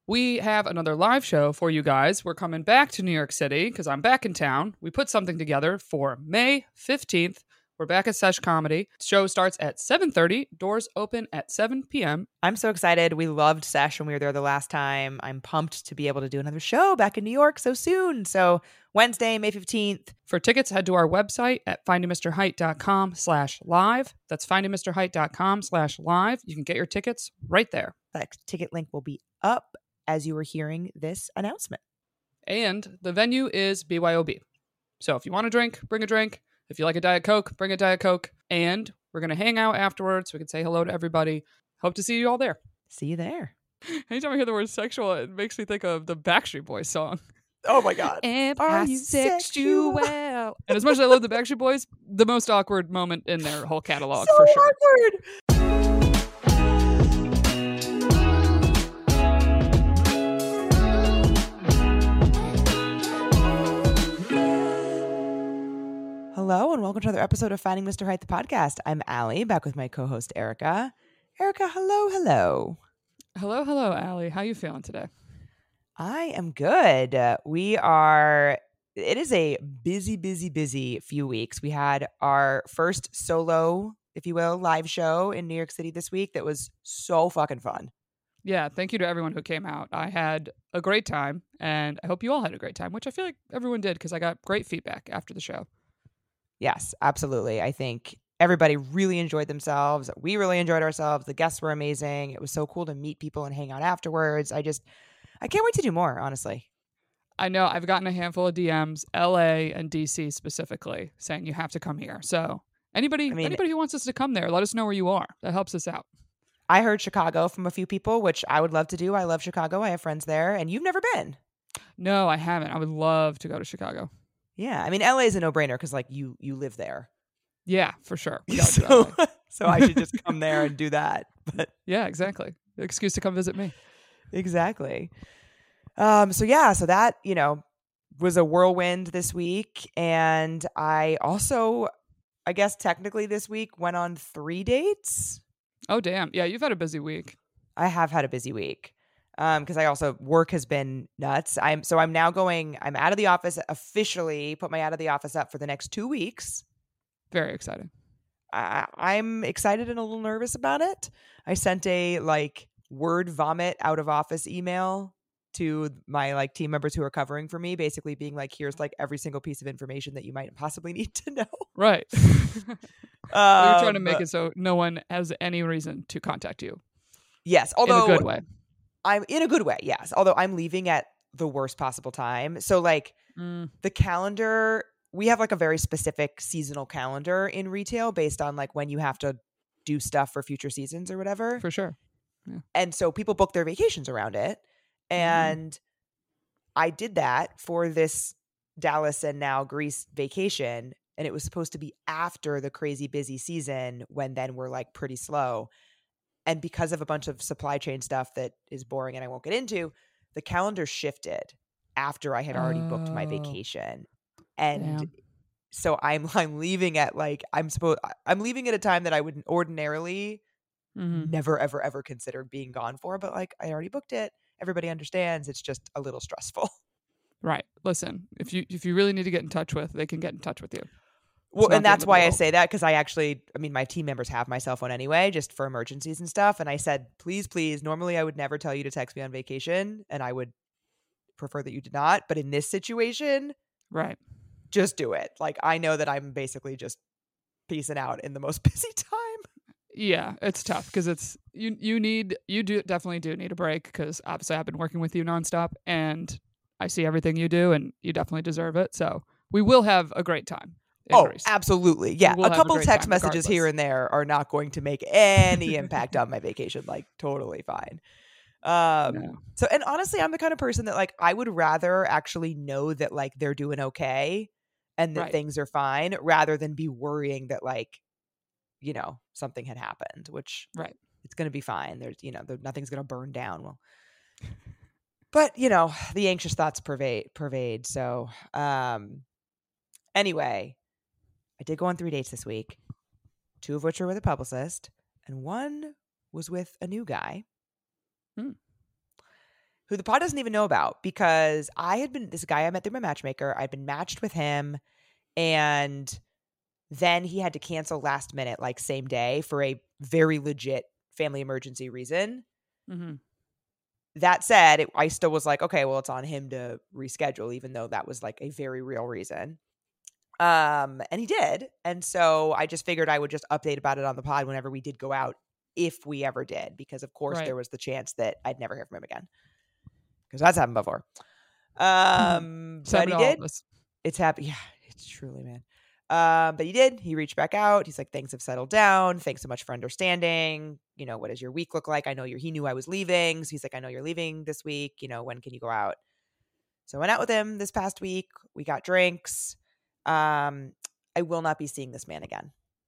We have another live show for you guys. We're coming back to New York City because I'm back in town. We put something together for May 15th. We're back at Sesh Comedy. The show starts at 7:30. Doors open at 7 p.m. I'm so excited. We loved Sesh when we were there the last time. I'm pumped to be able to do another show back in New York so soon. So Wednesday, May 15th. For tickets, head to our website at findingmrheight.com/live. That's findingmrheight.com/live. You can get your tickets right there. That ticket link will be up as you were hearing this announcement. And the venue is BYOB. So if you want a drink, bring a drink. If you like a Diet Coke, bring a Diet Coke. And we're going to hang out afterwards. We can say hello to everybody. Hope to see you all there. See you there. Anytime I hear the word sexual, it makes me think of the Backstreet Boys song. Oh my God. Are you sexual? And as much as I love the Backstreet Boys, the most awkward moment in their whole catalog, so for sure. Awkward. Hello and welcome to another episode of Finding Mr. Height, the podcast. I'm Allie, back with my co-host Erica. Erica, hello. Hello, Allie. How you feeling today? I am good. It is a busy few weeks. We had our first solo, if you will, live show in New York City this week that was so fucking fun. Yeah, thank you to everyone who came out. I had a great time, and I hope you all had a great time, which I feel like everyone did because I got great feedback after the show. Yes, absolutely. I think everybody really enjoyed themselves. We really enjoyed ourselves. The guests were amazing. It was so cool to meet people and hang out afterwards. I can't wait to do more, honestly. I know I've gotten a handful of DMs, LA and DC specifically, saying you have to come here. So anybody who wants us to come there, let us know where you are. That helps us out. I heard Chicago from a few people, which I would love to do. I love Chicago. I have friends there, and you've never been. No, I haven't. I would love to go to Chicago. Yeah, I mean, LA is a no-brainer because, like, you live there. Yeah, for sure. So I should just come there and do that. But yeah, exactly. Excuse to come visit me. Exactly. So that, was a whirlwind this week. And I also, I guess technically this week went on 3 dates. Oh, damn. Yeah, you've had a busy week. I have had a busy week. Because I also, work has been nuts. I'm out of the office, officially put my out of the office up for the next 2 weeks. Very exciting. I'm excited and a little nervous about it. I sent a word vomit out of office email to my team members who are covering for me, basically being here's every single piece of information that you might possibly need to know. Right. We're trying to make it so no one has any reason to contact you. Yes, although in a good way. I'm in a good way, yes. Although I'm leaving at the worst possible time. So the calendar, we have a very specific seasonal calendar in retail based on when you have to do stuff for future seasons or whatever. For sure. Yeah. And so people book their vacations around it. And I did that for this Dallas and now Greece vacation. And it was supposed to be after the crazy busy season when then we're pretty slow. And because of a bunch of supply chain stuff that is boring and I won't get into, the calendar shifted after I had already booked my vacation. And so I'm leaving at I'm leaving at a time that I would ordinarily never, ever consider being gone for. But I already booked it. Everybody understands. It's just a little stressful. Right. Listen, if you really need to get in touch with, they can get in touch with you. Well, and that's why I say that, because my team members have my cell phone anyway, just for emergencies and stuff. And I said, please, normally I would never tell you to text me on vacation, and I would prefer that you did not. But in this situation, right, just do it. I know that I'm basically just peacing out in the most busy time. Yeah, it's tough because it's you definitely do need a break, because obviously I've been working with you nonstop and I see everything you do and you definitely deserve it. So we will have a great time. Oh, absolutely. Yeah. We'll a couple text messages here and there are not going to make any impact on my vacation. Totally fine. No. So, and honestly, I'm the kind of person that I would rather actually know that they're doing okay and that things are fine, rather than be worrying that something had happened, which it's going to be fine. There's, nothing's going to burn down. Well, but the anxious thoughts pervade. So, anyway, I did go on 3 dates this week, 2 of which were with a publicist, and 1 was with a new guy who who the pod doesn't even know about, because this guy I met through my matchmaker, I'd been matched with him, and then he had to cancel last minute, like same day, for a very legit family emergency reason. Mm-hmm. That said, I still was like, okay, well, it's on him to reschedule, even though that was like a very real reason. And he did. And so I just figured I would just update about it on the pod whenever we did go out, if we ever did, because of course there was the chance that I'd never hear from him again, because that's happened before. But he did. It's happened. Yeah, it's truly, man. But he did. He reached back out. He's like, things have settled down. Thanks so much for understanding. You know, what does your week look like? He knew I was leaving. So he's like, I know you're leaving this week. You know, when can you go out? So I went out with him this past week. We got drinks. I will not be seeing this man again.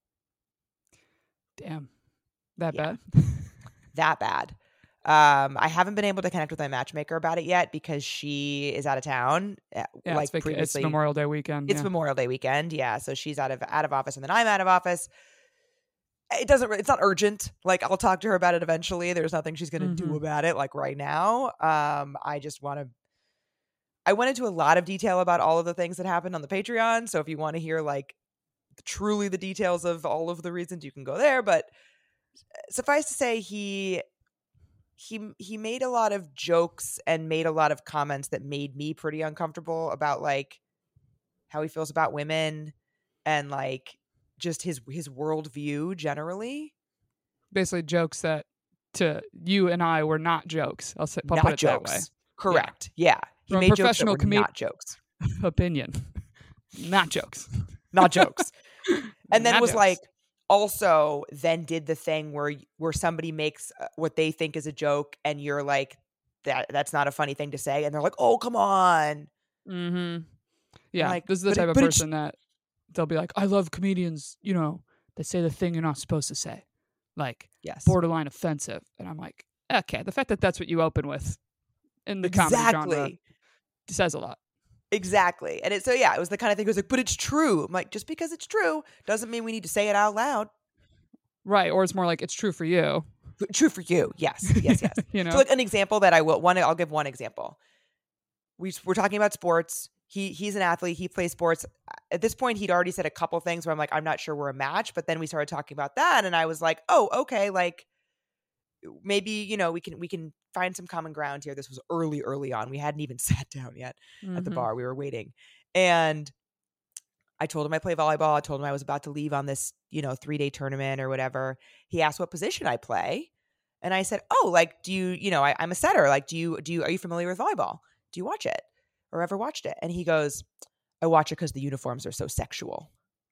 Damn. That bad? That bad. I haven't been able to connect with my matchmaker about it yet, because she is out of town. Yeah, like it's Memorial Day weekend. It's Memorial Day weekend. Yeah. So she's out of office, and then I'm out of office. It's not urgent. Like, I'll talk to her about it eventually. There's nothing she's going to do about it, like, right now. I went into a lot of detail about all of the things that happened on the Patreon. So if you want to hear like truly the details of all of the reasons, you can go there. But suffice to say, he made a lot of jokes and made a lot of comments that made me pretty uncomfortable about like how he feels about women and like just his worldview generally. Basically jokes that to you and I were not jokes. I'll put it jokes. That way. Correct. Yeah. He made jokes that were not jokes. Opinion. Not jokes. Not jokes. And then not was jokes. Like, also then did the thing where somebody makes what they think is a joke, and you're like, that's not a funny thing to say, and they're like, oh, come on. Mm-hmm. Yeah, like, this is the type of person that they'll be like, I love comedians, you know, that say the thing you're not supposed to say, like, borderline offensive. And I'm like, okay, the fact that that's what you open with in the comedy genre says a lot. Exactly. And it was the kind of thing. It was like, but it's true. I'm like, just because it's true doesn't mean we need to say it out loud. Right. Or it's more like, it's true for you. True for you. Yes. You know, so like an example that I'll give one example. We're talking about sports. He's an athlete. He plays sports. At this point, he'd already said a couple things where I'm like, I'm not sure we're a match. But then we started talking about that, and I was like, oh, okay, like maybe, you know, we can find some common ground here. This was early on. We hadn't even sat down yet at the bar. We were waiting, and I told him I play volleyball. I told him I was about to leave on this, you know, 3-day tournament or whatever. He asked what position I play, and I said, oh, like, do you know, I'm a setter. Like, are you familiar with volleyball? Do you watch it or ever watched it? And he goes, I watch it because the uniforms are so sexual.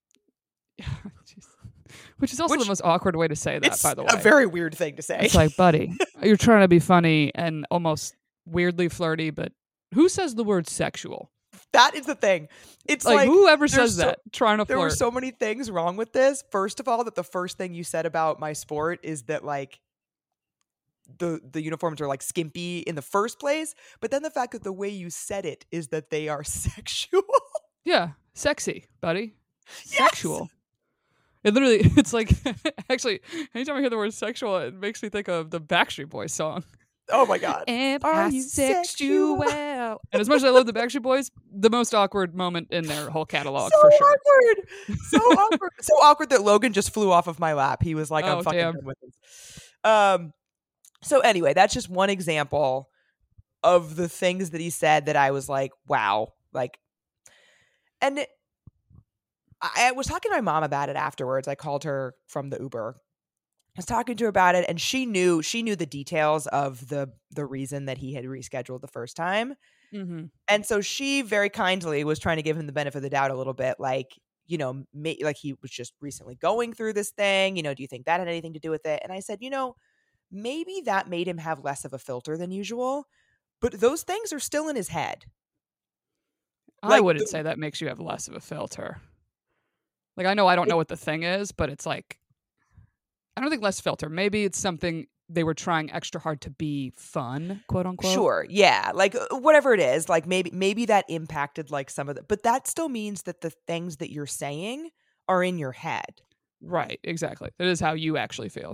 Which is also the most awkward way to say that, by the way. It's a very weird thing to say. It's like, buddy, you're trying to be funny and almost weirdly flirty, but who says the word sexual? That is the thing. It's like whoever says that, trying to flirt. There were so many things wrong with this. First of all, that the first thing you said about my sport is that like the uniforms are like skimpy in the first place, but then the fact that the way you said it is that they are sexual. Yeah, sexy, buddy. Yes! Sexual. It literally, it's like, actually, anytime I hear the word sexual, it makes me think of the Backstreet Boys song. Oh my God. And are you sexual? And as much as I love the Backstreet Boys, the most awkward moment in their whole catalog, so for sure. Awkward. So awkward. So awkward that Logan just flew off of my lap. He was like, I'm fucking done with this. So anyway, that's just one example of the things that he said that I was like, wow. Like, and I was talking to my mom about it afterwards. I called her from the Uber. I was talking to her about it, and she knew the details of the reason that he had rescheduled the first time. Mm-hmm. And so she very kindly was trying to give him the benefit of the doubt a little bit, like, you know, like he was just recently going through this thing. You know, do you think that had anything to do with it? And I said, you know, maybe that made him have less of a filter than usual, but those things are still in his head. I wouldn't say that makes you have less of a filter. Like, I don't know what the thing is, but it's like, I don't think less filter. Maybe it's something they were trying extra hard to be fun, quote unquote. Sure. Yeah. Like whatever it is, like maybe that impacted like some of the, but that still means that the things that you're saying are in your head. Right. Exactly. That is how you actually feel.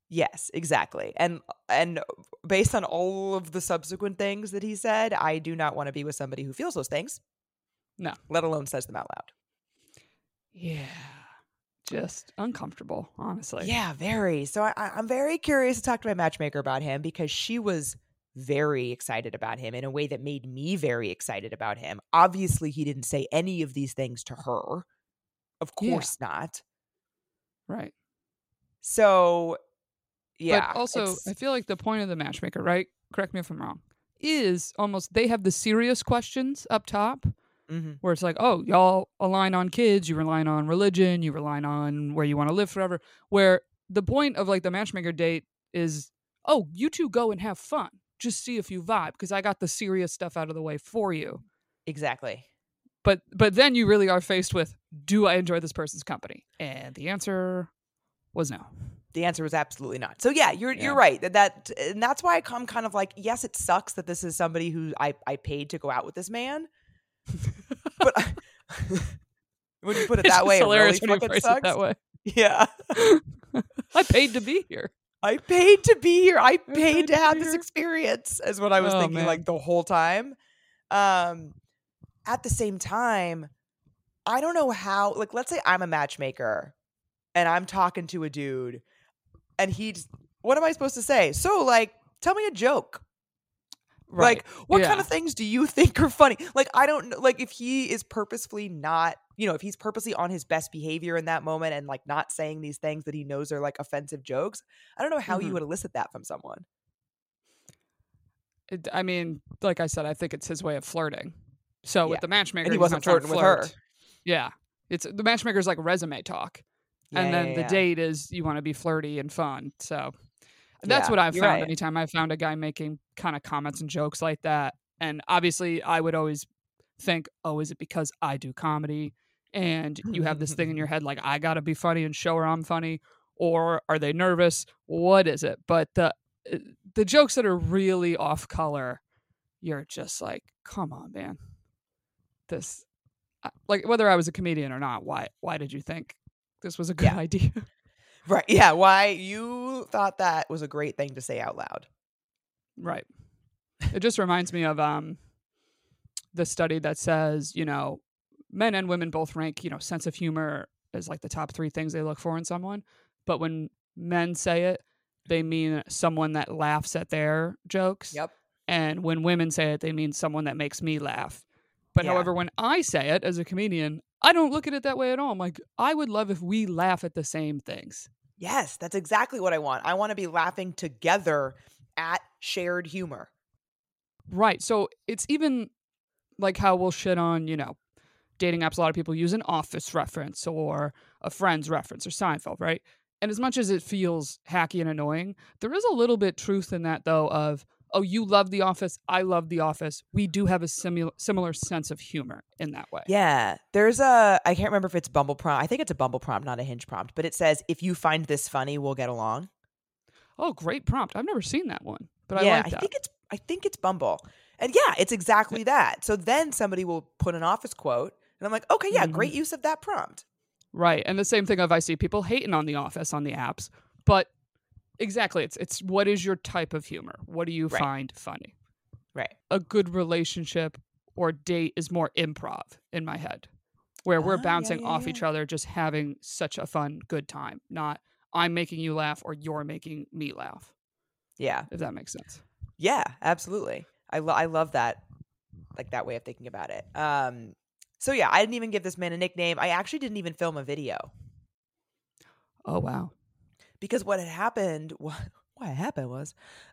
Yes, exactly. And based on all of the subsequent things that he said, I do not want to be with somebody who feels those things, No. let alone says them out loud. Yeah. Just uncomfortable, honestly. Yeah, very. So I'm very curious to talk to my matchmaker about him because she was very excited about him in a way that made me very excited about him. Obviously, he didn't say any of these things to her. Of Yeah. course not. Right. So, But yeah, also, it's I feel like the point of the matchmaker, right? Correct me if I'm wrong, is almost they have the serious questions up top mhm. where it's like, oh, y'all align on kids, you rely on religion, you rely on where you want to live forever. Where the point of like the matchmaker date is, oh, you two go and have fun. Just see if you vibe because I got the serious stuff out of the way for you. Exactly. But then you really are faced with, do I enjoy this person's company? And the answer was no. The answer was absolutely not. So yeah, you're Yeah. right. And that's why I'm kind of like, yes, it sucks that this is somebody who I paid to go out with this man. But when you put it It's that just way, it hilarious really when you fucking phrase sucks. it that way. Yeah. I paid to be here. I paid to be here. I I paid to have be this here. experience, is what I was Oh, thinking man. like the whole time. At the same time, I don't know how, like, let's say I'm a matchmaker and I'm talking to a dude and what am I supposed to say? So, like, tell me a joke. Right. Like, what kind Yeah. of things do you think are funny? Like, I don't know. Like, if he is purposefully not, if he's purposely on his best behavior in that moment and like not saying these things that he knows are like offensive jokes, I don't know how you Mhm. would elicit that from someone. I mean, like I said, I think it's his way of flirting. So Yeah. with the matchmaker, And he he's not wasn't trying to flirting with her. flirt. Yeah. It's the matchmaker's like resume talk. Yeah, And yeah, then the yeah. date is you want to be flirty and fun. So that's Yeah, what I've you're found right. anytime I've found a guy making kind of comments and jokes like that. And obviously, I would always think, oh, is it because I do comedy? And you have this thing in your head like, I got to be funny and show her I'm funny. Or are they nervous? What is it? But the jokes that are really off color, you're just like, come on, man. This, like, whether I was a comedian or not, why did you think this was a good Yeah. idea? Right. Yeah. Why you thought that was a great thing to say out loud. Right. It just reminds me of the study that says, men and women both rank, sense of humor as like the top 3 things they look for in someone. But when men say it, they mean someone that laughs at their jokes. Yep. And when women say it, they mean someone that makes me laugh. But Yeah. however, when I say it as a comedian, I don't look at it that way at all. I'm like, I would love if we laugh at the same things. Yes, that's exactly what I want. I want to be laughing together at shared humor. Right. So it's even like how we'll shit on, dating apps. A lot of people use an Office reference or a Friends reference or Seinfeld, right? And as much as it feels hacky and annoying, there is a little bit truth in that, though, of, oh, you love The Office, I love The Office. We do have a similar sense of humor in that way. Yeah. I can't remember if it's Bumble prompt. I think it's a Bumble prompt, not a Hinge prompt, but it says, if you find this funny, we'll get along. Oh, great prompt. I've never seen that one, but Yeah, I like that. I think it's Bumble. And yeah, it's exactly that. So then somebody will put an Office quote and I'm like, okay, yeah, great use of that prompt. Right. And the same thing of I see people hating on The Office on the apps, but exactly, it's what is your type of humor? What do you Right. find funny? Right. A good relationship or date is more improv in my head, where we're bouncing off each other, just having such a fun, good time, not I'm making you laugh or you're making me laugh. Yeah. If that makes sense. Yeah, absolutely. I love that, like that way of thinking about it. So yeah, I didn't even give this man a nickname. I actually didn't even film a video Oh, wow. because what happened was,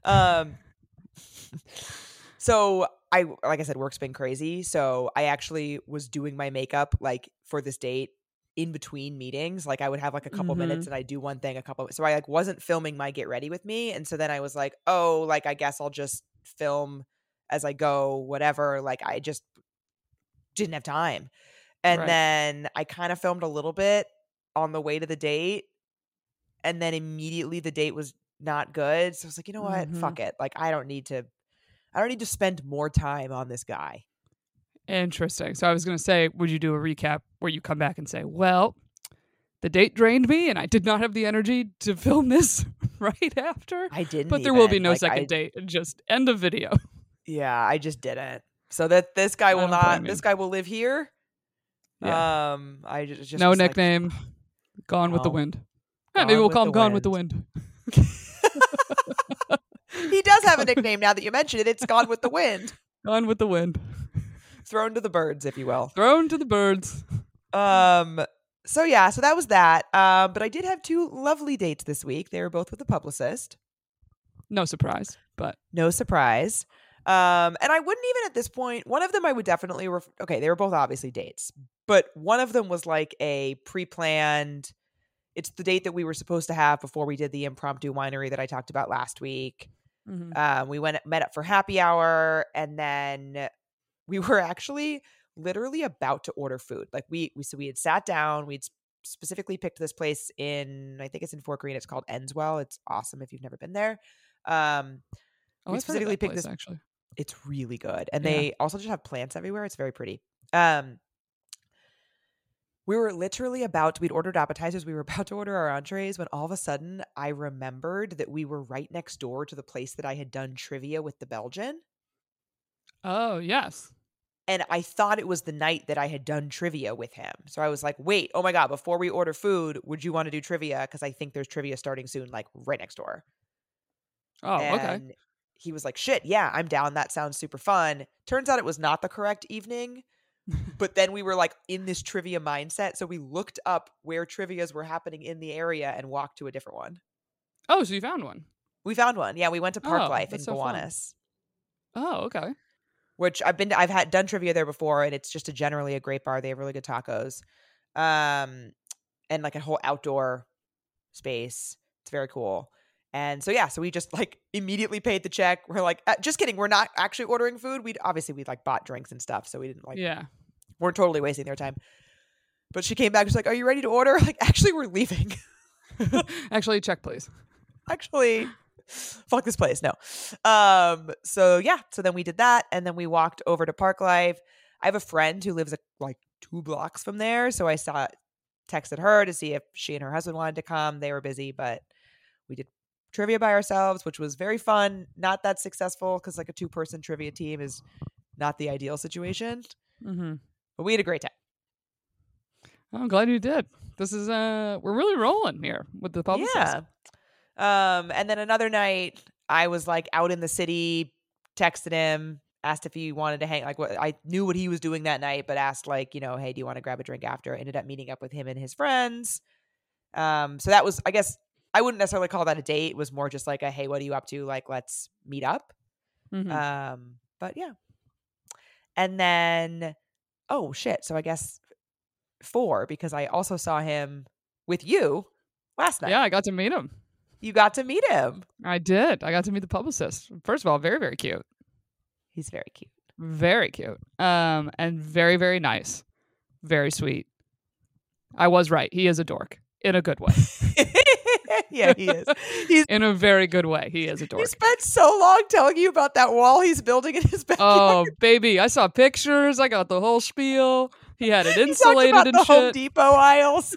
so like I said, work's been crazy. So I actually was doing my makeup like for this date in between meetings. Like I would have like a couple minutes and I do one thing, so I like wasn't filming my get ready with me. And so then I was like, oh, like I guess I'll just film as I go, whatever. Like I just didn't have time. And Right. then I kind of filmed a little bit on the way to the date. And then immediately the date was not good. So I was like, you know what? Fuck it. Like I don't need to spend more time on this guy. Interesting. So I was going to say, would you do a recap where you come back and say, well, the date drained me and I did not have the energy to film this right after. I didn't. But there will be even. no Like, second date. Just end of video. Yeah, I just didn't. So that this guy will don't blame not. you. This guy will live here. Yeah. I just No was like, nickname. Gone with the No. wind. Gone Maybe we'll with call the him Gone with the Wind. he does have a nickname now that you mention it. It's Gone with the Wind. Gone with the Wind. Thrown to the birds, if you will. Thrown to the birds. So yeah, so that was that. But I did have 2 lovely dates this week. They were both with a publicist. No surprise, but No surprise. And I wouldn't even at this point, one of them I would definitely, okay, they were both obviously dates, but one of them was like a pre-planned, it's the date that we were supposed to have before we did the impromptu winery that I talked about last met up for happy hour, and then we were actually literally about to order food. Like we had sat down, we'd specifically picked this place I think it's in Fort Greene. It's called Enswell. It's awesome if you've never been there. We specifically picked this. Actually, it's really good, and Yeah. they also just have plants everywhere. It's very pretty. We were literally we'd ordered appetizers. We were about to order our entrees when all of a sudden I remembered that we were right next door to the place that I had done trivia with the Belgian. Oh, yes. And I thought it was the night that I had done trivia with him. So I was like, wait, oh my God, before we order food, would you want to do trivia? Because I think there's trivia starting soon, like right next door. Oh, and okay. he was like, shit, yeah, I'm down. That sounds super fun. Turns out it was not the correct evening. But then we were like in this trivia mindset. So we looked up where trivias were happening in the area and walked to a different one. Oh, so you found one. We found one. Yeah, we went to Park Oh, Life in that's so fun. Gowanus. Oh, okay. Which I've done trivia there before, and it's just generally a great bar. They have really good tacos. And like a whole outdoor space. It's very cool. And so yeah, so we just like immediately paid the check. We're like, just kidding. We're not actually ordering food. We'd like bought drinks and stuff, so we didn't like. Yeah. We're totally wasting their time. But she came back. She's like, "Are you ready to order?" Like, actually, we're leaving. Actually, check please. Actually, fuck this place. No. So yeah. So then we did that, and then we walked over to Park Life. I have a friend who lives like 2 blocks from there, so I texted her to see if she and her husband wanted to come. They were busy, but we did trivia by ourselves, which was very fun. Not that successful because like a 2-person trivia team is not the ideal situation. Mm-hmm. But we had a great time. I'm glad you did. This is we're really rolling here with the publicist. Yeah. And then another night, I was like out in the city, texted him, asked if he wanted to hang. Like, what I knew what he was doing that night, but asked like, hey, do you want to grab a drink after? Ended up meeting up with him and his friends. So that was, I guess, I wouldn't necessarily call that a date. It was more just like a, hey, what are you up to? Like, let's meet up. Mm-hmm. But yeah. And then, oh shit. So I guess 4, because I also saw him with you last night. Yeah, I got to meet him. You got to meet him. I did. I got to meet the publicist. First of all, very, very cute. He's very cute. Very cute. And very, very nice. Very sweet. I was right. He is a dork in a good way. Yeah, he is. He's in a very good way. He is a dork. He spent so long telling you about that wall he's building in his backyard. Oh, baby. I saw pictures. I got the whole spiel. He had it insulated about and the shit. Home Depot aisles.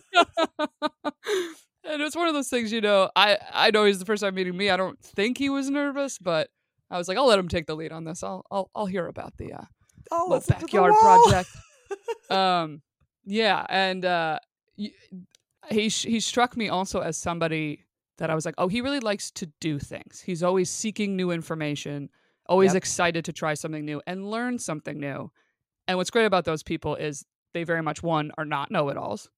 And it's one of those things, I know he's the first time meeting me. I don't think he was nervous, but I was like, I'll let him take the lead on this. I'll hear about the little backyard project. Yeah, and he struck me also as somebody that I was like, oh, he really likes to do things. He's always seeking new information, always excited to try something new and learn something new. And what's great about those people is they very much, 1, are not know-it-alls.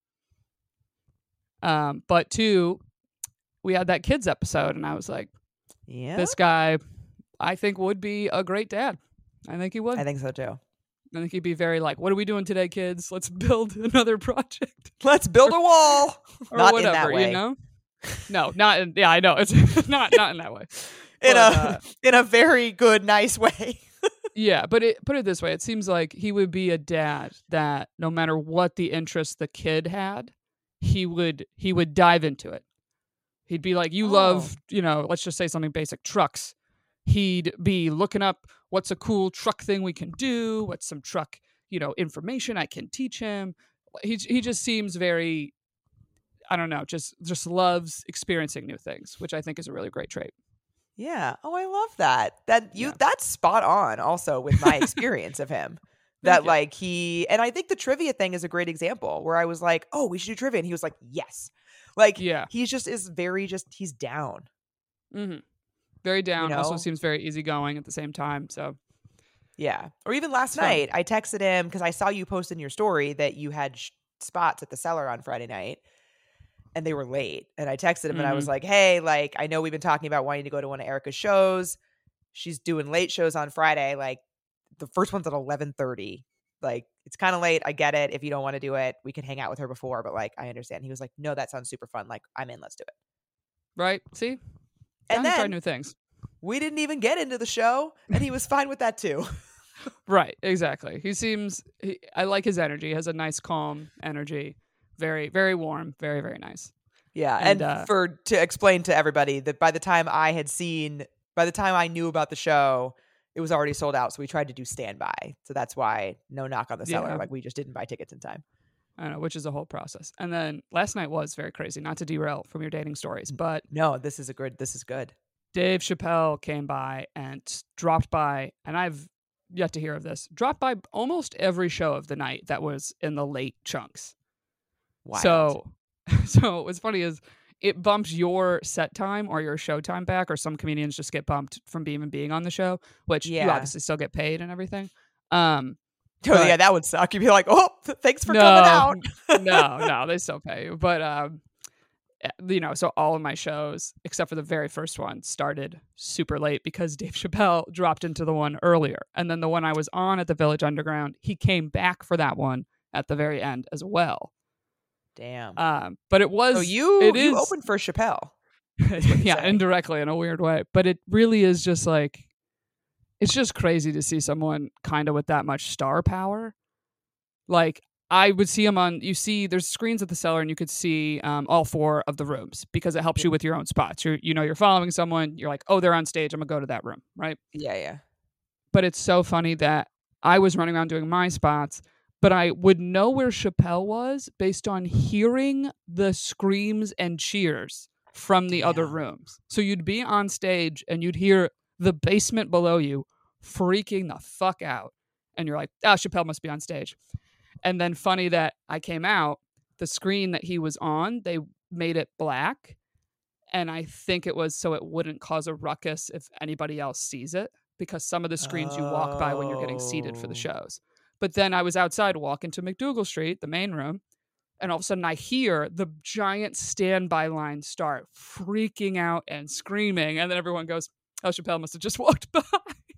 But 2, we had that kids episode, and I was like, this guy, I think, would be a great dad. I think he would. I think so too. I think he'd be very like, what are we doing today, kids? Let's build another project. Let's build a wall. Or not whatever, in that way. No, not in, yeah, I know. It's not in that way. In a very good, nice way. Yeah, but put it this way. It seems like he would be a dad that no matter what the interest the kid had, he would dive into it. He'd be like, you love, let's just say something basic, trucks. He'd be looking up what's a cool truck thing we can do, what's some truck, information I can teach him. He just seems very, I don't know, just loves experiencing new things, which I think is a really great trait. Yeah. Oh, I love that. Yeah. That's spot on also with my experience of him. Thank That you. like and I think the trivia thing is a great example where I was like, "Oh, we should do trivia." And he was like, "Yes." Like Yeah. he's just is very he's down, Mm-hmm. Very you down. Also know? seems very easygoing at the same time. So Yeah. Or even last it's fun. night, I texted him because I saw you post in your story that you had spots at the cellar on Friday night and they were late. And I texted him and I was Mm-hmm. like, "Hey, like I know we've been talking about wanting to go to one of Erica's shows. She's doing late shows on Friday. Like the first one's at 11:30. Like it's kind of late. I get it. If you don't want to do it, we can hang out with her before, but like I understand." He was like, "No, that sounds super fun. Like I'm in. Let's do it." Right? See? And Down to try then new things. we didn't even get into the show and he was fine with that too. Right, exactly. I like his energy. He has a nice, calm energy. Very, very warm. Very, very nice. Yeah, And and to explain to everybody that by the time I knew about the show, it was already sold out. So we tried to do standby. So that's why no knock on the cellar. yeah, Like we just didn't buy tickets in time. I don't know, which is a whole process. And then last night was very crazy, not to derail from your dating stories, but No, this is good. Dave Chappelle came by and dropped by, and I've yet to hear of this, dropped by almost every show of the night that was in the late chunks. Wild. So what's funny is it bumps your set time or your show time back, or some comedians just get bumped from even being on the show, which you Yeah. obviously still get paid and everything. Oh but- yeah, that would suck. You'd be like, "Oh, thanks for coming out." no, they still pay you. But so all of my shows, except for the very first one, started super late because Dave Chappelle dropped into the one earlier. And then the one I was on at the Village Underground, he came back for that one at the very end as well. Damn. But it was So you opened for Chappelle. yeah, indirectly in a weird way. But it really is just like, it's just crazy to see someone kind of with that much star power. Like, I would see him there's screens at the cellar and you could see all 4 of the rooms because it helps you with your own spots. You're following someone, you're like, oh, they're on stage, I'm gonna go to that room, right? Yeah. But it's so funny that I was running around doing my spots, but I would know where Chappelle was based on hearing the screams and cheers from the other rooms. So you'd be on stage and you'd hear the basement below you freaking the fuck out. And you're like, Chappelle must be on stage. And then funny that I came out, the screen that he was on, they made it black. And I think it was so it wouldn't cause a ruckus if anybody else sees it, because some of the screens you walk by when you're getting seated for the shows. But then I was outside walking to McDougal Street, the main room, and all of a sudden I hear the giant standby line start freaking out and screaming. And then everyone goes, oh, Chappelle must have just walked by.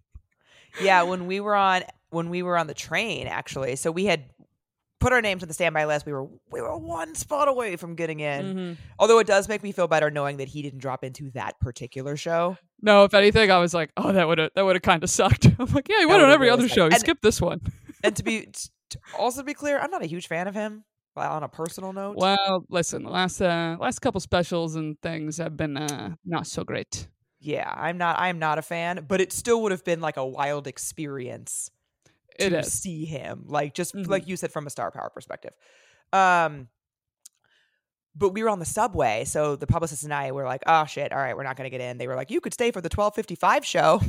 Yeah, when we were on the train, actually, so we had put our names on the standby list. We were one spot away from getting in. Mm-hmm. Although it does make me feel better knowing that he didn't drop into that particular show. No, if anything, I was like, oh, that would have kind of sucked. I'm like, yeah, he went on every other show. He skipped this one. And to also be clear, I'm not a huge fan of him. On a personal note. Well, listen, the last couple specials and things have been not so great. Yeah, I'm not a fan, but it still would have been like a wild experience to see him, like just like you said, from a star power perspective. But we were on the subway, so the publicist and I were like, "Oh shit! All right, we're not going to get in." They were like, "You could stay for the 12:55 show,"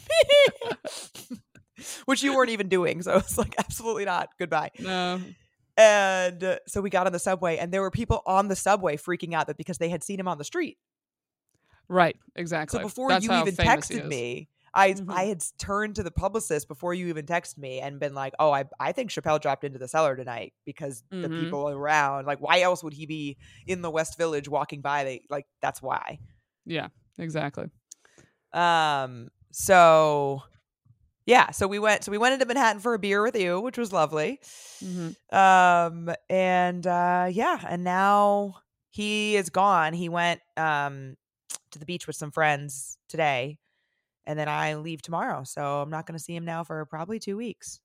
which you weren't even doing. So it's like, absolutely not. Goodbye. No. And so we got on the subway, and there were people on the subway freaking out that because they had seen him on the street. Right, exactly. So before you even texted me, I had turned to the publicist before you even texted me and been like, oh, I think Chappelle dropped into the cellar tonight because the people around, like, why else would he be in the West Village walking by? That's why. Yeah, exactly. So we went into Manhattan for a beer with you, which was lovely. And now he is gone. He went to the beach with some friends today, and then I leave tomorrow, so I'm not going to see him now for probably 2 weeks.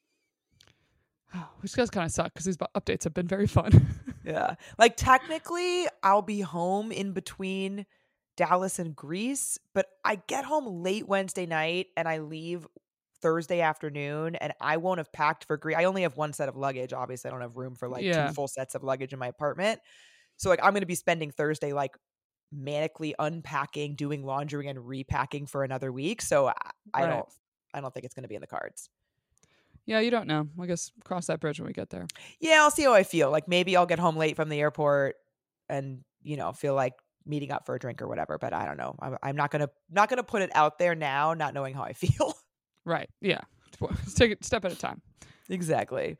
Which does kind of suck because these updates have been very fun. Yeah, like technically I'll be home in between Dallas and Greece, but I get home late Wednesday night and I leave Thursday afternoon, and I won't have packed for Greece. I only have one set of luggage. Obviously, I don't have room for 2 full sets of luggage in my apartment. So like I'm going to be spending Thursday like manically unpacking, doing laundry and repacking for another week. So I Right. don't think it's going to be in the cards. Yeah, you don't know. I guess cross that bridge when we get there. Yeah, I'll see how I feel. Like maybe I'll get home late from the airport and, feel like meeting up for a drink or whatever, but I don't know. I'm not going to put it out there now, not knowing how I feel. Right. Yeah. Let's take it step at a time. Exactly.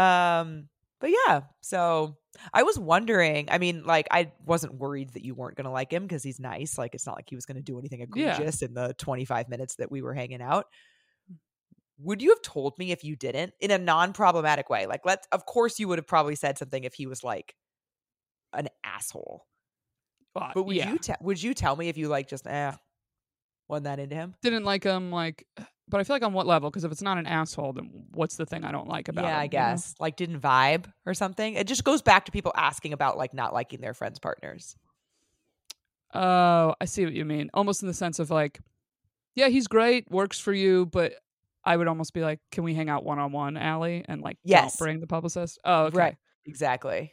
But yeah, so I was wondering, I mean, like I wasn't worried that you weren't going to like him because he's nice. Like it's not like he was going to do anything egregious in the 25 minutes that we were hanging out. Would you have told me if you didn't in a non-problematic way? Like of course you would have probably said something if he was like an asshole. But would you tell me if you like just wasn't that into him? Didn't like him, like, but I feel like on what level? Because if it's not an asshole, then what's the thing I don't like about him? Yeah, I guess. Like didn't vibe or something. It just goes back to people asking about like not liking their friends' partners. Oh, I see what you mean. Almost in the sense of like, yeah, he's great, works for you, but I would almost be like, can we hang out one-on-one, Allie? And like, Yes. don't bring the publicist. Oh, okay. Right. Exactly.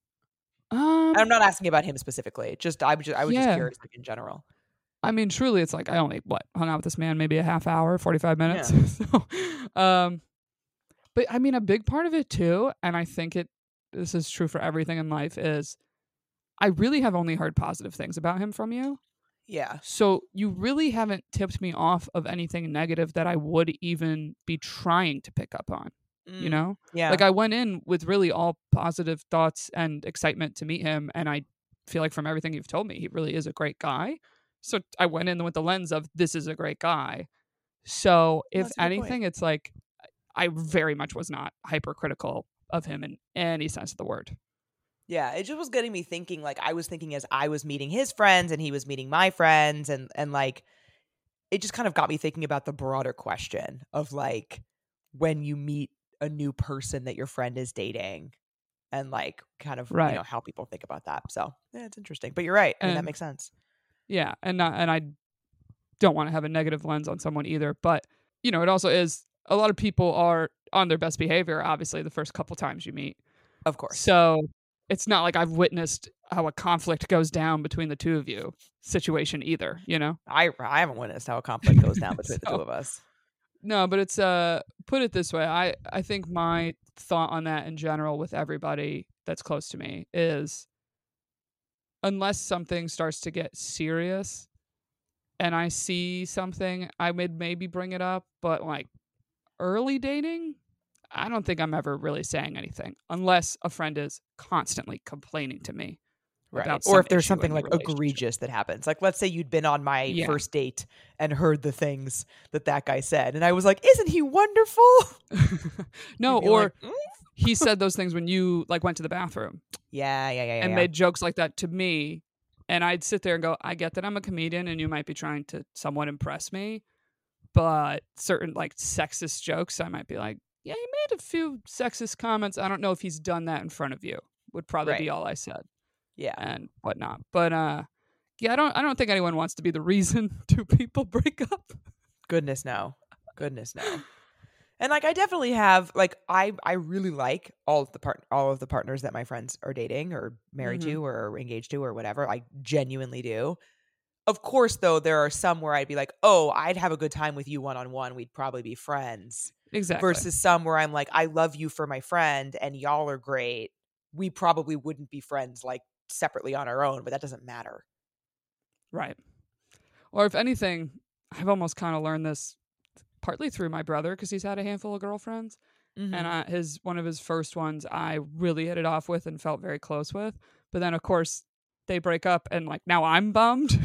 I'm not asking about him specifically. I was just curious, like in general. I mean, truly, it's like I only hung out with this man maybe a half hour, 45 minutes. Yeah. So, but I mean, a big part of it too, and I think this is true for everything in life, is I really have only heard positive things about him from you. Yeah. So you really haven't tipped me off of anything negative that I would even be trying to pick up on. You know? Yeah. Like I went in with really all positive thoughts and excitement to meet him, and I feel like from everything you've told me, he really is a great guy. So I went in with the lens of this is a great guy. So if anything, it's like I very much was not hypercritical of him in any sense of the word. Yeah, it just was getting me thinking, like I was thinking as I was meeting his friends and he was meeting my friends and like it just kind of got me thinking about the broader question of like when you meet a new person that your friend is dating and like kind of how people think about that. So yeah, it's interesting. But you're right. I mean, that makes sense. Yeah, and I don't want to have a negative lens on someone either, but it also is a lot of people are on their best behavior, obviously, the first couple times you meet. Of course. So it's not like I've witnessed how a conflict goes down between the two of you situation either, I haven't witnessed how a conflict goes down between the two of us. No, but it's put it this way. I think my thought on that in general with everybody that's close to me is unless something starts to get serious and I see something, I would maybe bring it up, but like early dating, I don't think I'm ever really saying anything unless a friend is constantly complaining to me. Right. Or if there's something like egregious that happens. Like, let's say you'd been on my first date and heard the things that guy said. And I was like, isn't he wonderful? No, or he said those things when you like went to the bathroom. Yeah. And made jokes like that to me. And I'd sit there and go, I get that I'm a comedian and you might be trying to somewhat impress me. But certain like sexist jokes, I might be like, yeah, he made a few sexist comments. I don't know if he's done that in front of you. Would probably be all I said. Yeah. And whatnot. But yeah, I don't think anyone wants to be the reason two people break up. Goodness no. And like I definitely have like I really like all of the partners that my friends are dating or married to or engaged to or whatever. I genuinely do. Of course, though, there are some where I'd be like, oh, I'd have a good time with you one-on-one. We'd probably be friends. Exactly. Versus some where I'm like, I love you for my friend and y'all are great. We probably wouldn't be friends like separately on our own, but that doesn't matter. Right. Or if anything, I've almost kind of learned this partly through my brother because he's had a handful of girlfriends. And one of his first ones I really hit it off with and felt very close with. But then, of course, they break up and like now I'm bummed.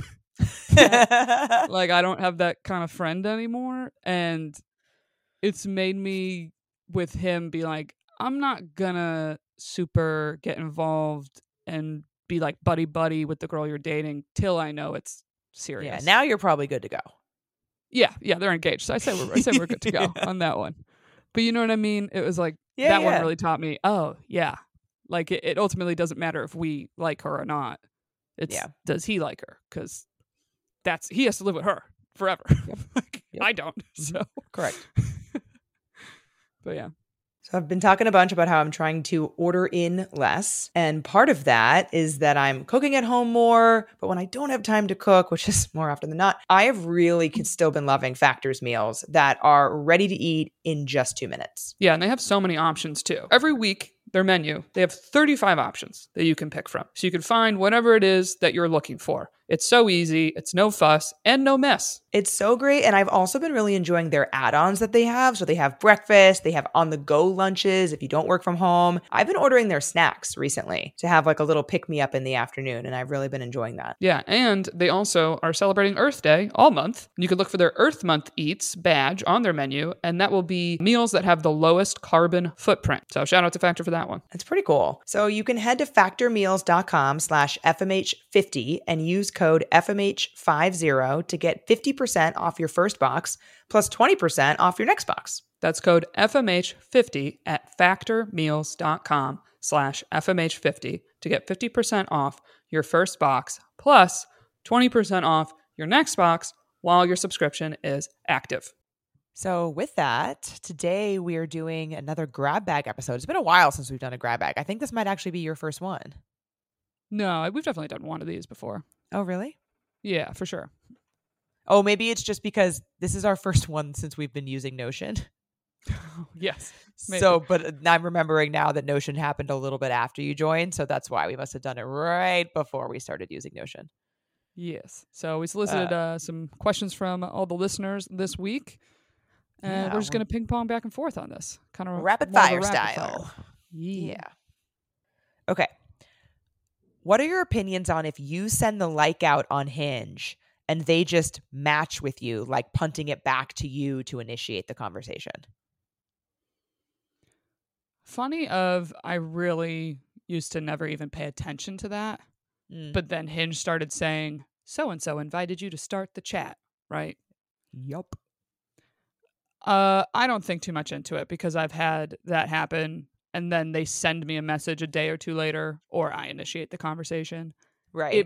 Like I don't have that kind of friend anymore. And it's made me with him be like, I'm not gonna super get involved and be like buddy with the girl you're dating till I know it's serious. Yeah, now you're probably good to go. Yeah, they're engaged. So I say we're good to go on that one. But you know what I mean? It was like that one really taught me, oh yeah. Like it ultimately doesn't matter if we like her or not. It's does he like her? Because he has to live with her forever. Like, I don't. So correct. But yeah. So I've been talking a bunch about how I'm trying to order in less. And part of that is that I'm cooking at home more. But when I don't have time to cook, which is more often than not, I have really still been loving Factor's meals that are ready to eat in just 2 minutes. Yeah, and they have so many options too. Every week, their menu, they have 35 options that you can pick from. So you can find whatever it is that you're looking for. It's so easy, it's no fuss, and no mess. It's so great. And I've also been really enjoying their add-ons that they have. So they have breakfast, they have on-the-go lunches if you don't work from home. I've been ordering their snacks recently to have like a little pick-me-up in the afternoon, and I've really been enjoying that. Yeah, and they also are celebrating Earth Day all month. You can look for their Earth Month Eats badge on their menu, and that will be meals that have the lowest carbon footprint. So shout out to Factor for that one. It's pretty cool. So you can head to factormeals.com/FMH50 and use code FMH50 to get 50% off your first box plus 20% off your next box. That's code FMH50 at factormeals.com/FMH50 to get 50% off your first box plus 20% off your next box while your subscription is active. So with that, today we are doing another grab bag episode. It's been a while since we've done a grab bag. I think this might actually be your first one. No, we've definitely done one of these before. Oh, really? Yeah, for sure. Oh, maybe it's just because this is our first one since we've been using Notion. Yes. Maybe. So, but I'm remembering now that Notion happened a little bit after you joined. So that's why we must have done it right before we started using Notion. Yes. So we solicited some questions from all the listeners this week. And we're just going to ping pong back and forth on this. Kind of rapid fire style. Yeah. Okay. What are your opinions on if you send the like out on Hinge and they just match with you, like punting it back to you to initiate the conversation? Funny I really used to never even pay attention to that. But then Hinge started saying, so-and-so invited you to start the chat, right? Yup. I don't think too much into it because I've had that happen and then they send me a message a day or two later or I initiate the conversation. Right.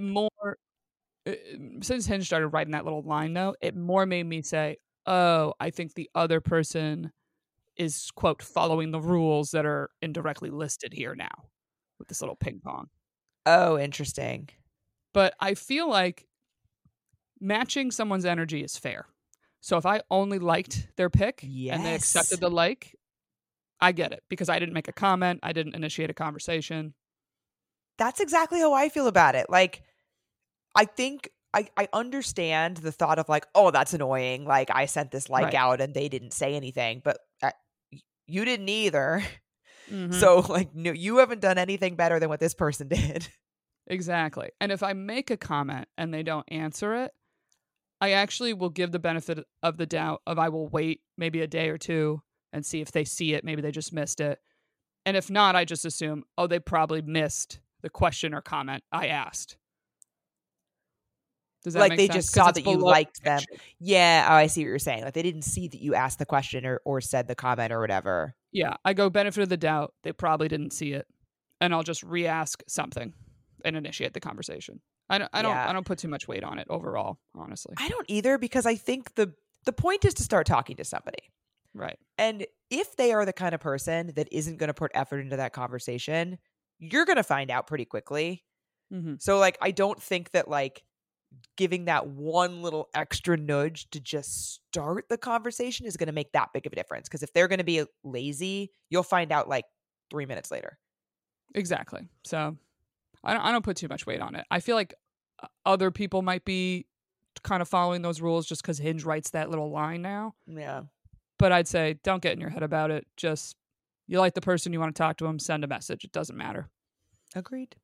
Since Hinge started writing that little line though, it more made me say, oh, I think the other person is, quote, following the rules that are indirectly listed here now with this little ping pong. Oh, interesting. But I feel like matching someone's energy is fair. So if I only liked their pick and they accepted the like, I get it because I didn't make a comment. I didn't initiate a conversation. That's exactly how I feel about it. Like, I think I understand the thought of like, oh, that's annoying. Like I sent this like out and they didn't say anything, but you didn't either. Mm-hmm. So like, no, you haven't done anything better than what this person did. Exactly. And if I make a comment and they don't answer it, I actually will give the benefit of the doubt of I will wait maybe a day or two and see if they see it. Maybe they just missed it. And if not, I just assume, oh, they probably missed the question or comment I asked. Does that like make they sense? just saw that you liked them. Yeah. Oh, I see what you're saying. Like they didn't see that you asked the question or said the comment or whatever. Yeah. I go benefit of the doubt. They probably didn't see it. And I'll just re-ask something and initiate the conversation. I don't put too much weight on it overall, honestly. I don't either because I think the point is to start talking to somebody. Right. And if they are the kind of person that isn't going to put effort into that conversation, you're going to find out pretty quickly. Mm-hmm. So like, I don't think that like giving that one little extra nudge to just start the conversation is going to make that big of a difference. Because if they're going to be lazy, you'll find out like 3 minutes later. Exactly. So I don't put too much weight on it. I feel like other people might be kind of following those rules just because Hinge writes that little line now. Yeah. But I'd say don't get in your head about it. Just you like the person, you want to talk to them, send a message. It doesn't matter. Agreed.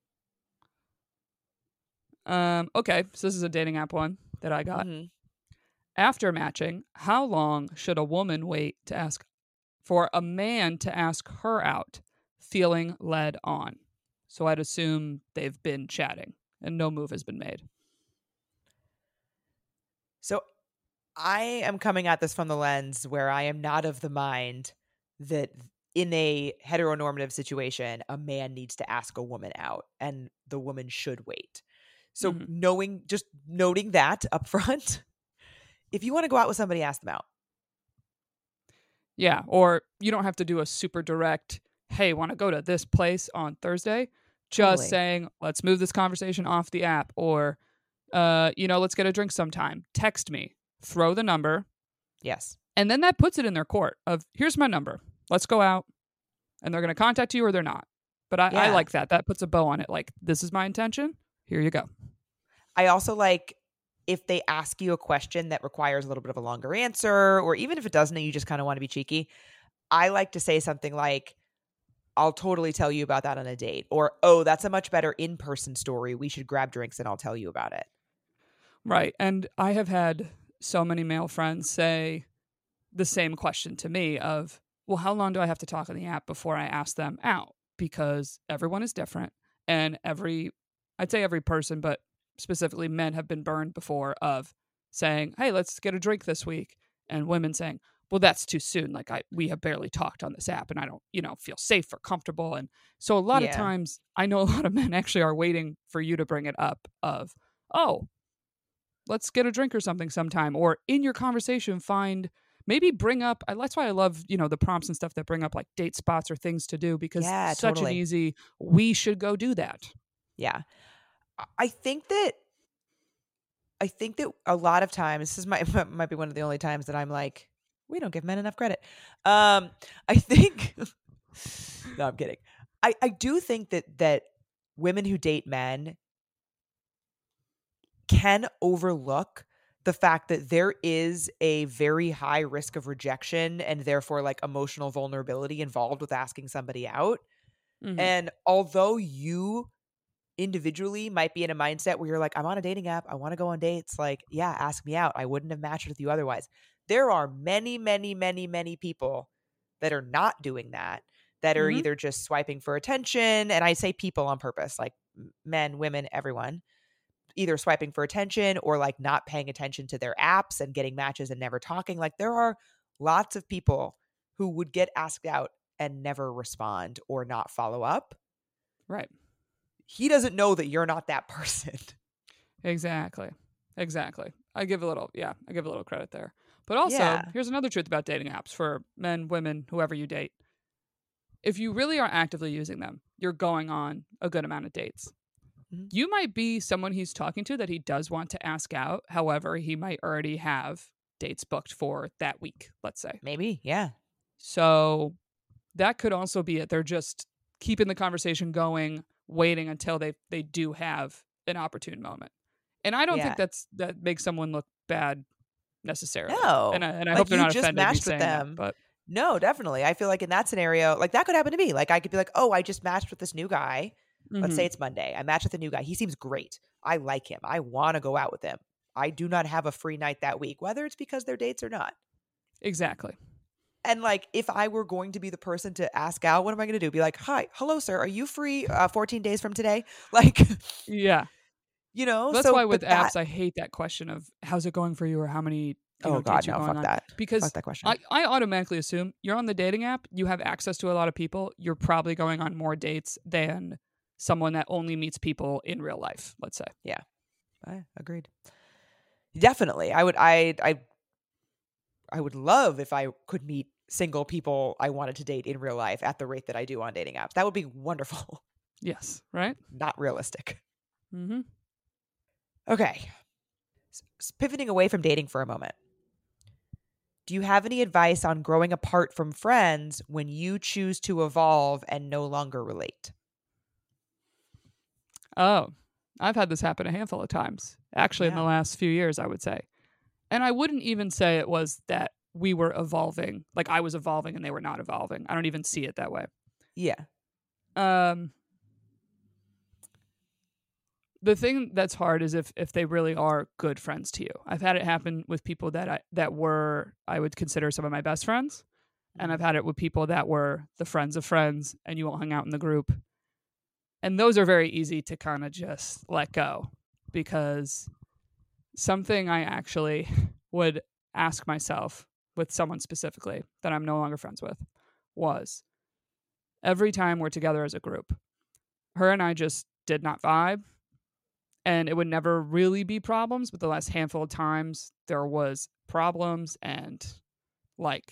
Okay, so this is a dating app one that I got. Mm-hmm. After matching, how long should a woman wait to ask for a man to ask her out, feeling led on? So I'd assume they've been chatting and no move has been made. So I am coming at this from the lens where I am not of the mind that in a heteronormative situation, a man needs to ask a woman out and the woman should wait. So just noting that up front, if you want to go out with somebody, ask them out. Yeah. Or you don't have to do a super direct, hey, want to go to this place on Thursday? Just Totally. saying, let's move this conversation off the app. Or, let's get a drink sometime. Text me, throw the number. Yes. And then that puts it in their court of, here's my number. Let's go out. And they're going to contact you or they're not. But I Yeah. like that. That puts a bow on it. Like, this is my intention. Here you go. I also like if they ask you a question that requires a little bit of a longer answer, or even if it doesn't and you just kind of want to be cheeky, I like to say something like, I'll totally tell you about that on a date. Or, oh, that's a much better in-person story. We should grab drinks and I'll tell you about it. Right. And I have had so many male friends say the same question to me of, well, how long do I have to talk on the app before I ask them out? Because everyone is different. And I'd say every person, but specifically men have been burned before of saying, hey, let's get a drink this week. And women saying, well, that's too soon. Like we have barely talked on this app and I don't, feel safe or comfortable. And so a lot of Yeah. times I know a lot of men actually are waiting for you to bring it up of, oh, let's get a drink or something sometime. Or in your conversation, maybe bring up, that's why I love, the prompts and stuff that bring up like date spots or things to do, because Yeah, such an totally. easy, we should go do that. Yeah. I think that a lot of times, might be one of the only times that I'm like, we don't give men enough credit. I think, no, I'm kidding. I do think that women who date men can overlook the fact that there is a very high risk of rejection and therefore like emotional vulnerability involved with asking somebody out. Mm-hmm. And although you individually might be in a mindset where you're like, I'm on a dating app, I want to go on dates, like, yeah, ask me out, I wouldn't have matched with you otherwise. There are many, many, many, many people that are not doing that, that are Mm-hmm. either just swiping for attention, and I say people on purpose, like men, women, everyone, either swiping for attention or like not paying attention to their apps and getting matches and never talking. Like there are lots of people who would get asked out and never respond or not follow up. Right. He doesn't know that you're not that person. Exactly. I give a little credit there. But also, Yeah. here's another truth about dating apps for men, women, whoever you date. If you really are actively using them, you're going on a good amount of dates. Mhm. You might be someone he's talking to that he does want to ask out. However, he might already have dates booked for that week, let's say. Maybe. Yeah. So that could also be it. They're just keeping the conversation going, waiting until they do have an opportune moment. And I don't think Yeah. that makes someone look bad necessarily. No. And I hope Like they're you not just offended me matched with saying that. them. But No, definitely. I feel like in that scenario, like that could happen to me. Like I could be like, oh, I just matched with this new guy. Let's say it's Monday. I matched with a new guy. He seems great. I like him. I want to go out with him. I do not have a free night that week, whether it's because they're dates or not. Exactly. And like, if I were going to be the person to ask out, what am I going to do? Be like, hi, hello, sir. Are you free 14 days from today? Like, Yeah. That's why with but that, apps, I hate that question of how's it going for you or how many oh dates God, you're no, going fuck on. that. Because Fuck that question. I automatically assume you're on the dating app, you have access to a lot of people, you're probably going on more dates than someone that only meets people in real life, let's say. Yeah, I agreed. Definitely. I would love if I could meet single people I wanted to date in real life at the rate that I do on dating apps. That would be wonderful. Yes, right? Not realistic. Mm-hmm. Okay. Pivoting away from dating for a moment. Do you have any advice on growing apart from friends when you choose to evolve and no longer relate? Oh, I've had this happen a handful of times, actually, in the Yeah. last few years, I would say. And I wouldn't even say it was that we were evolving, like I was evolving and they were not evolving. I don't even see it that way. Yeah. Um, the thing that's hard is if they really are good friends to you. I've had it happen with people that I would consider some of my best friends, and I've had it with people that were the friends of friends, and you all hung out in the group. And those are very easy to kind of just let go, because something I actually would ask myself with someone specifically that I'm no longer friends with was every time we're together as a group, her and I just did not vibe. And it would never really be problems, but the last handful of times there was problems and like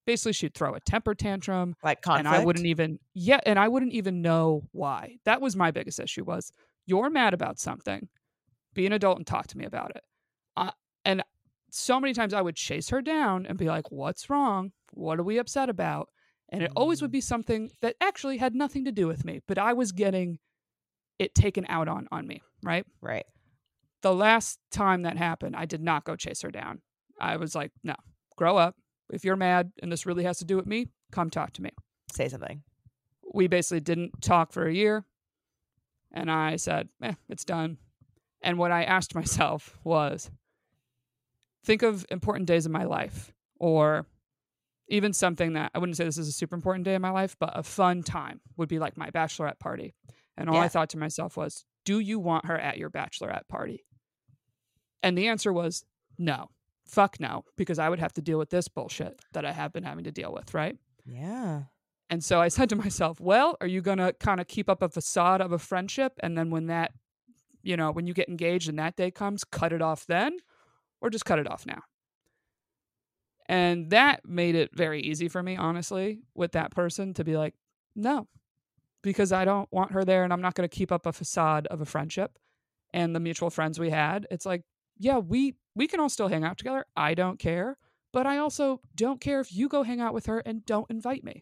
basically she'd throw a temper tantrum Like and I conflict? wouldn't even know why. That was my biggest issue was you're mad about something. Be an adult and talk to me about it. And so many times I would chase her down and be like, what's wrong? What are we upset about? And it always would Mm, be something that actually had nothing to do with me, but I was getting it taken out on me, right? right. The last time that happened, I did not go chase her down. I was like, no, grow up. If you're mad and this really has to do with me, come talk to me. Say something. We basically didn't talk for a year. And I said, it's done. And what I asked myself was, think of important days in my life, or even something that I wouldn't say this is a super important day in my life, but a fun time would be like my bachelorette party. And all I Yeah. thought to myself was, do you want her at your bachelorette party? And the answer was no. Fuck no, because I would have to deal with this bullshit that I have been having to deal with, right? Yeah. And so I said to myself, well, are you going to kind of keep up a facade of a friendship? And then when that, when you get engaged and that day comes, cut it off then, or just cut it off now? And that made it very easy for me, honestly, with that person to be like, no, because I don't want her there and I'm not going to keep up a facade of a friendship and the mutual friends we had. It's like, yeah, we can all still hang out together. I don't care. But I also don't care if you go hang out with her and don't invite me.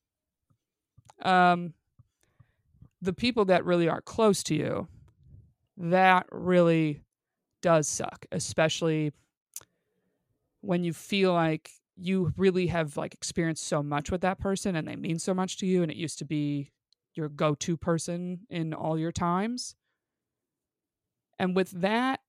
The people that really are close to you, that really does suck, especially when you feel like you really have like experienced so much with that person and they mean so much to you and it used to be your go-to person in all your times. And with that,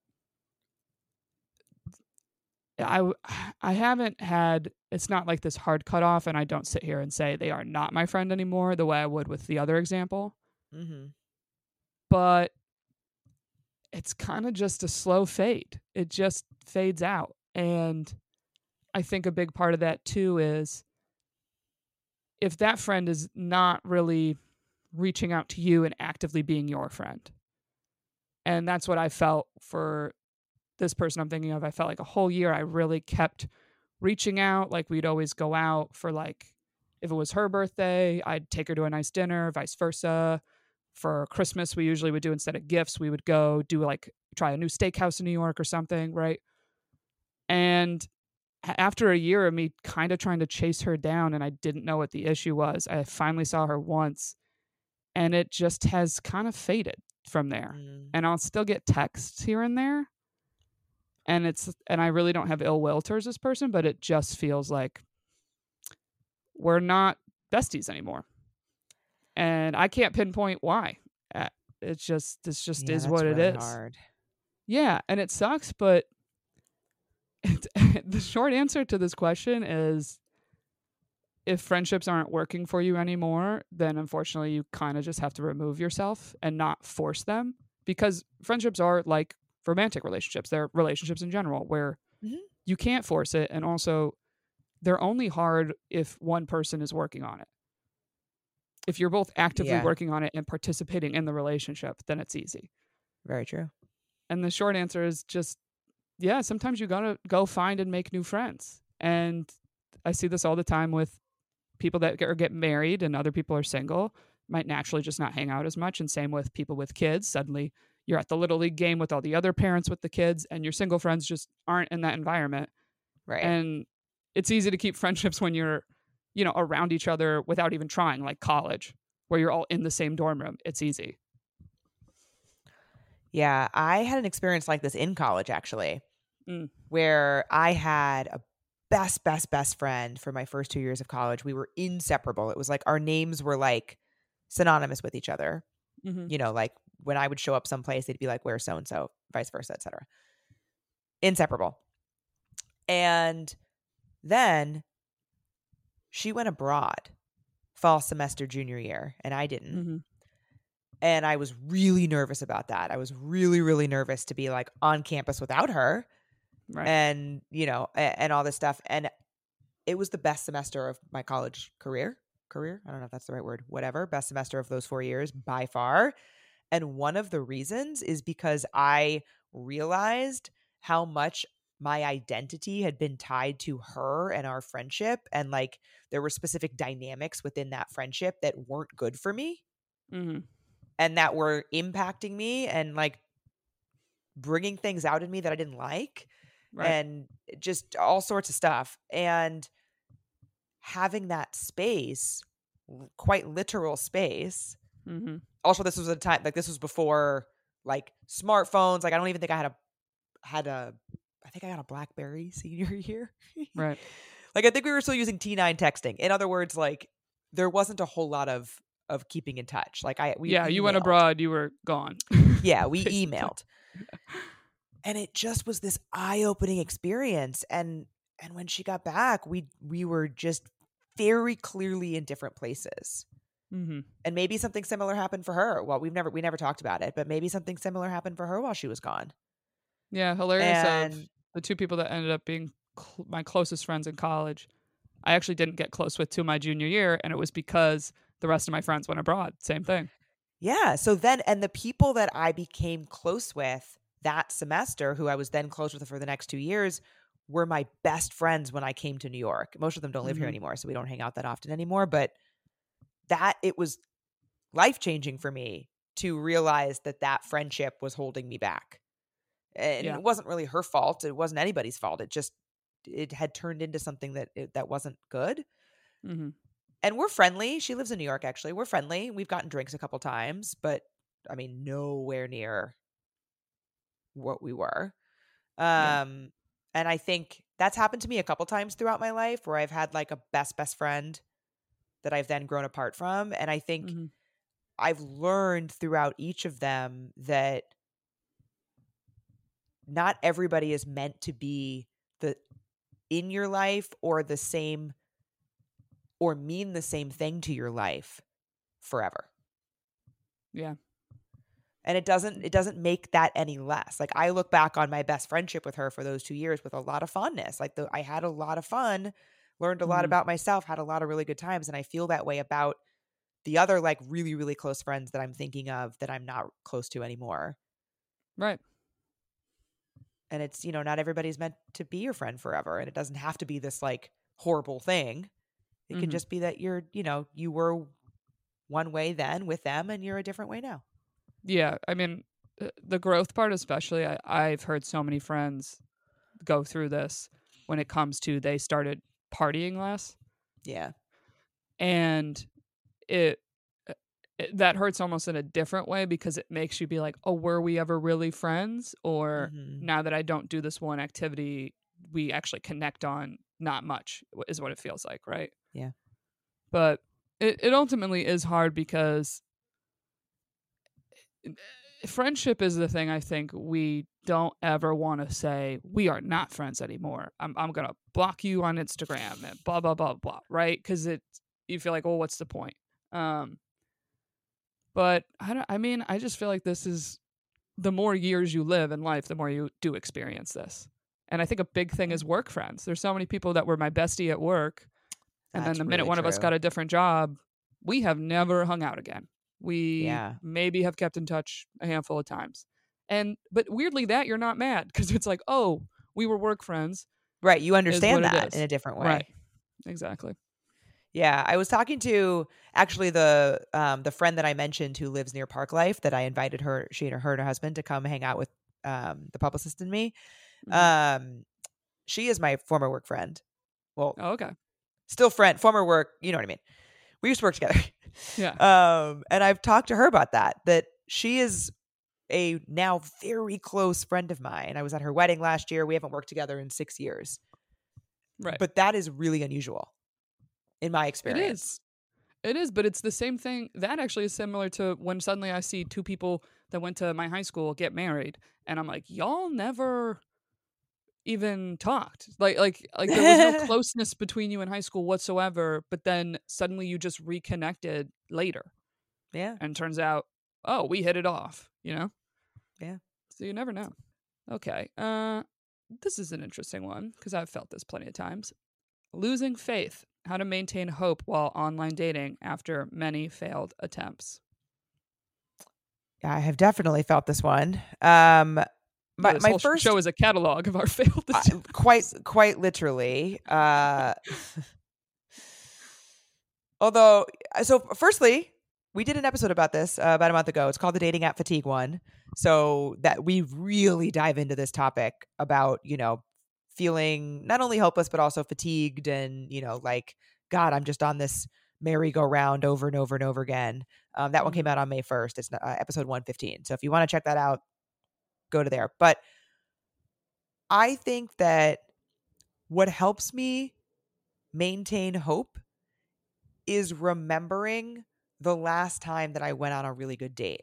I haven't had, it's not like this hard cutoff and I don't sit here and say they are not my friend anymore the way I would with the other example, Mm-hmm. but it's kind of just a slow fade. It just fades out. And I think a big part of that too is if that friend is not really reaching out to you and actively being your friend. And that's what I felt for this person I'm thinking of. I felt like a whole year I really kept reaching out. Like we'd always go out for like, if it was her birthday, I'd take her to a nice dinner, vice versa. For Christmas, we usually would do, instead of gifts, we would go do like try a new steakhouse in New York or something, right? And after a year of me kind of trying to chase her down and I didn't know what the issue was, I finally saw her once and it just has kind of faded from there. Mm. And I'll still get texts here and there. And I really don't have ill will towards this person, but it just feels like we're not besties anymore. And I can't pinpoint why. This just Yeah, is that's what it really is. hard. Yeah, and it sucks, but the short answer to this question is if friendships aren't working for you anymore, then unfortunately you kind of just have to remove yourself and not force them, because friendships are like romantic relationships. They're relationships in general where Mhm. you can't force it, and also they're only hard if one person is working on it. If you're both actively Yeah, working on it and participating in the relationship, then it's easy. very true. And the short answer is just, yeah, sometimes you gotta go find and make new friends. And I see this all the time with people that get married and other people are single, might naturally just not hang out as much. And same with people with kids. Suddenly you're at the little league game with all the other parents with the kids and your single friends just aren't in that environment. Right. And it's easy to keep friendships when you're, around each other without even trying, like college, where you're all in the same dorm room. It's easy. Yeah, I had an experience like this in college actually, Mm. where I had a best friend for my first 2 years of college. We were inseparable. It was like our names were like synonymous with each other. Mm-hmm. Like when I would show up someplace, they'd be like, "Where's so and so?" Vice versa, etc. Inseparable. And then she went abroad fall semester junior year, and I didn't. Mm-hmm. And I was really nervous about that. I was really, really nervous to be like on campus without her Right. and, and all this stuff. And it was the best semester of my college career. I don't know if that's the right word. Whatever. Best semester of those 4 years by far. And one of the reasons is because I realized how much my identity had been tied to her and our friendship, and like there were specific dynamics within that friendship that weren't good for me Mm-hmm. and that were impacting me and like bringing things out in me that I didn't like, Right. and just all sorts of stuff. And having that space, quite literal space. Mm-hmm. Also, this was a time like this was before like smartphones. Like I don't even think I I think I got a BlackBerry senior year. Right. Like I think we were still using T9 texting. In other words, like there wasn't a whole lot of keeping in touch. Like we Yeah, you went emailed. abroad, you were gone. Yeah, we Basically. emailed. And it just was this eye-opening experience. And when she got back, we were just very clearly in different places. Mm-hmm. And maybe something similar happened for her. Well, we never talked about it, but maybe something similar happened for her while she was gone. Yeah, hilarious of And the two people that ended up being my closest friends in college. I actually didn't get close with to my junior year, and it was because the rest of my friends went abroad. Same thing. yeah, so then and the people that I became close with that semester, who I was then close with for the next 2 years, were my best friends when I came to New York. Most of them don't live here Mm-hmm. anymore, so we don't hang out that often anymore, but that it was life-changing for me to realize that that friendship was holding me back. And Yeah. it wasn't really her fault. It wasn't anybody's fault. It had turned into something that wasn't good. Mm-hmm. And we're friendly. She lives in New York, actually. We're friendly. We've gotten drinks a couple times, but I mean, nowhere near what we were. Yeah. And I think that's happened to me a couple times throughout my life where I've had like a best friend that I've then grown apart from. And I think Mm-hmm. I've learned throughout each of them that not everybody is meant to be the in your life or the same or mean the same thing to your life forever. Yeah. And it doesn't make that any less. Like I look back on my best friendship with her for those 2 years with a lot of fondness. Like I had a lot of fun, learned a lot Mm-hmm. about myself, had a lot of really good times, and I feel that way about the other like really really close friends that I'm thinking of that I'm not close to anymore. Right. And it's, not everybody's meant to be your friend forever, and it doesn't have to be this like horrible thing. It can Mm-hmm. just be that you were one way then with them and you're a different way now. Yeah. I mean, the growth part, especially, I've heard so many friends go through this when it comes to they started partying less. Yeah. And it, that hurts almost in a different way because it makes you be like, oh, were we ever really friends? Or Mhm. now that I don't do this one activity, we actually connect on not much, is what it feels like, right? Yeah. But it ultimately is hard because friendship is the thing I think we don't ever want to say, we are not friends anymore. I'm going to block you on Instagram and blah, blah, blah, blah, right? Because you feel like, well, what's the point? But I just feel like this is the more years you live in life, the more you do experience this. And I think a big thing Yeah. is work friends. There's so many people that were my bestie at work. And then That's the minute really one of us true. got a different job, we have never hung out again. We Yeah. maybe have kept in touch a handful of times. But weirdly that you're not mad because it's like, oh, we were work friends Right, you is what understand it that in is. a different Right. way. Exactly. Yeah, I was talking to actually the friend that I mentioned who lives near Park Life that I invited she and her husband to come hang out with the publicist and me. Hmm. Um she is my former work friend. Well, Oh, okay. still friend, former work, you know what I mean. We used to work together. Yeah. And I've talked to her about that she is a now very close friend of mine. I was at her wedding last year. We haven't worked together in 6 years. Right. But that is really unusual in my It is. experience. It is, but it's the same thing. That actually is similar to when suddenly I see two people that went to my high school get married, and I'm like, y'all never even talked. Like there was no closeness between you in high school whatsoever, but then suddenly you just reconnected later, Yeah. and turns out, oh, we hit it off, you know? Yeah. So you never know. Okay. This is an interesting one because I've felt this plenty of times. Losing faith. How to maintain hope while online dating after many failed attempts. I have definitely felt this one. This my whole first show is a catalog of our failed decisions. quite literally. Although, so firstly, we did an episode about this about a month ago. It's called the Dating App Fatigue one. So that we really dive into this topic about, feeling not only hopeless, but also fatigued and, like, God, I'm just on this merry-go-round over and over and over again. That one came out on May 1st. It's episode 115. So if you want to check that out, go to there. But I think that what helps me maintain hope is remembering the last time that I went on a really good date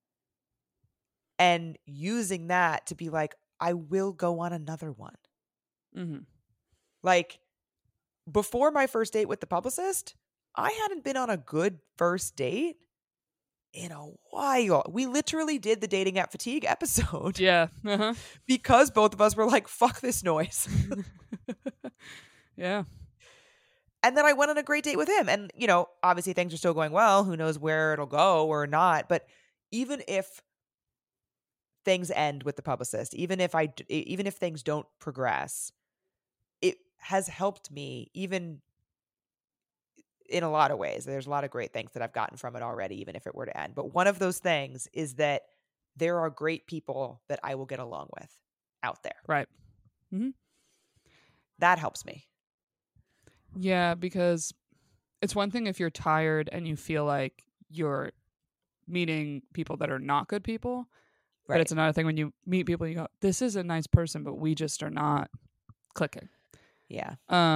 and using that to be like, I will go on another one. Mm-hmm. Like, before my first date with the publicist, I hadn't been on a good first date in a while. We literally did the Dating App Fatigue episode. Yeah. Because both of us were like, fuck this noise. Yeah. And then I went on a great date with him. And, obviously things are still going well. Who knows where it'll go or not. But even if things end with the publicist, even if things don't progress, it has helped me even in a lot of ways. There's a lot of great things that I've gotten from it already, even if it were to end. But one of those things is that there are great people that I will get along with out there. Right. Mm-hmm. That helps me. Yeah, because it's one thing if you're tired and you feel like you're meeting people that are not good people. Right. But it's another thing when you meet people and you go, this is a nice person, but we just are not clicking. Yeah.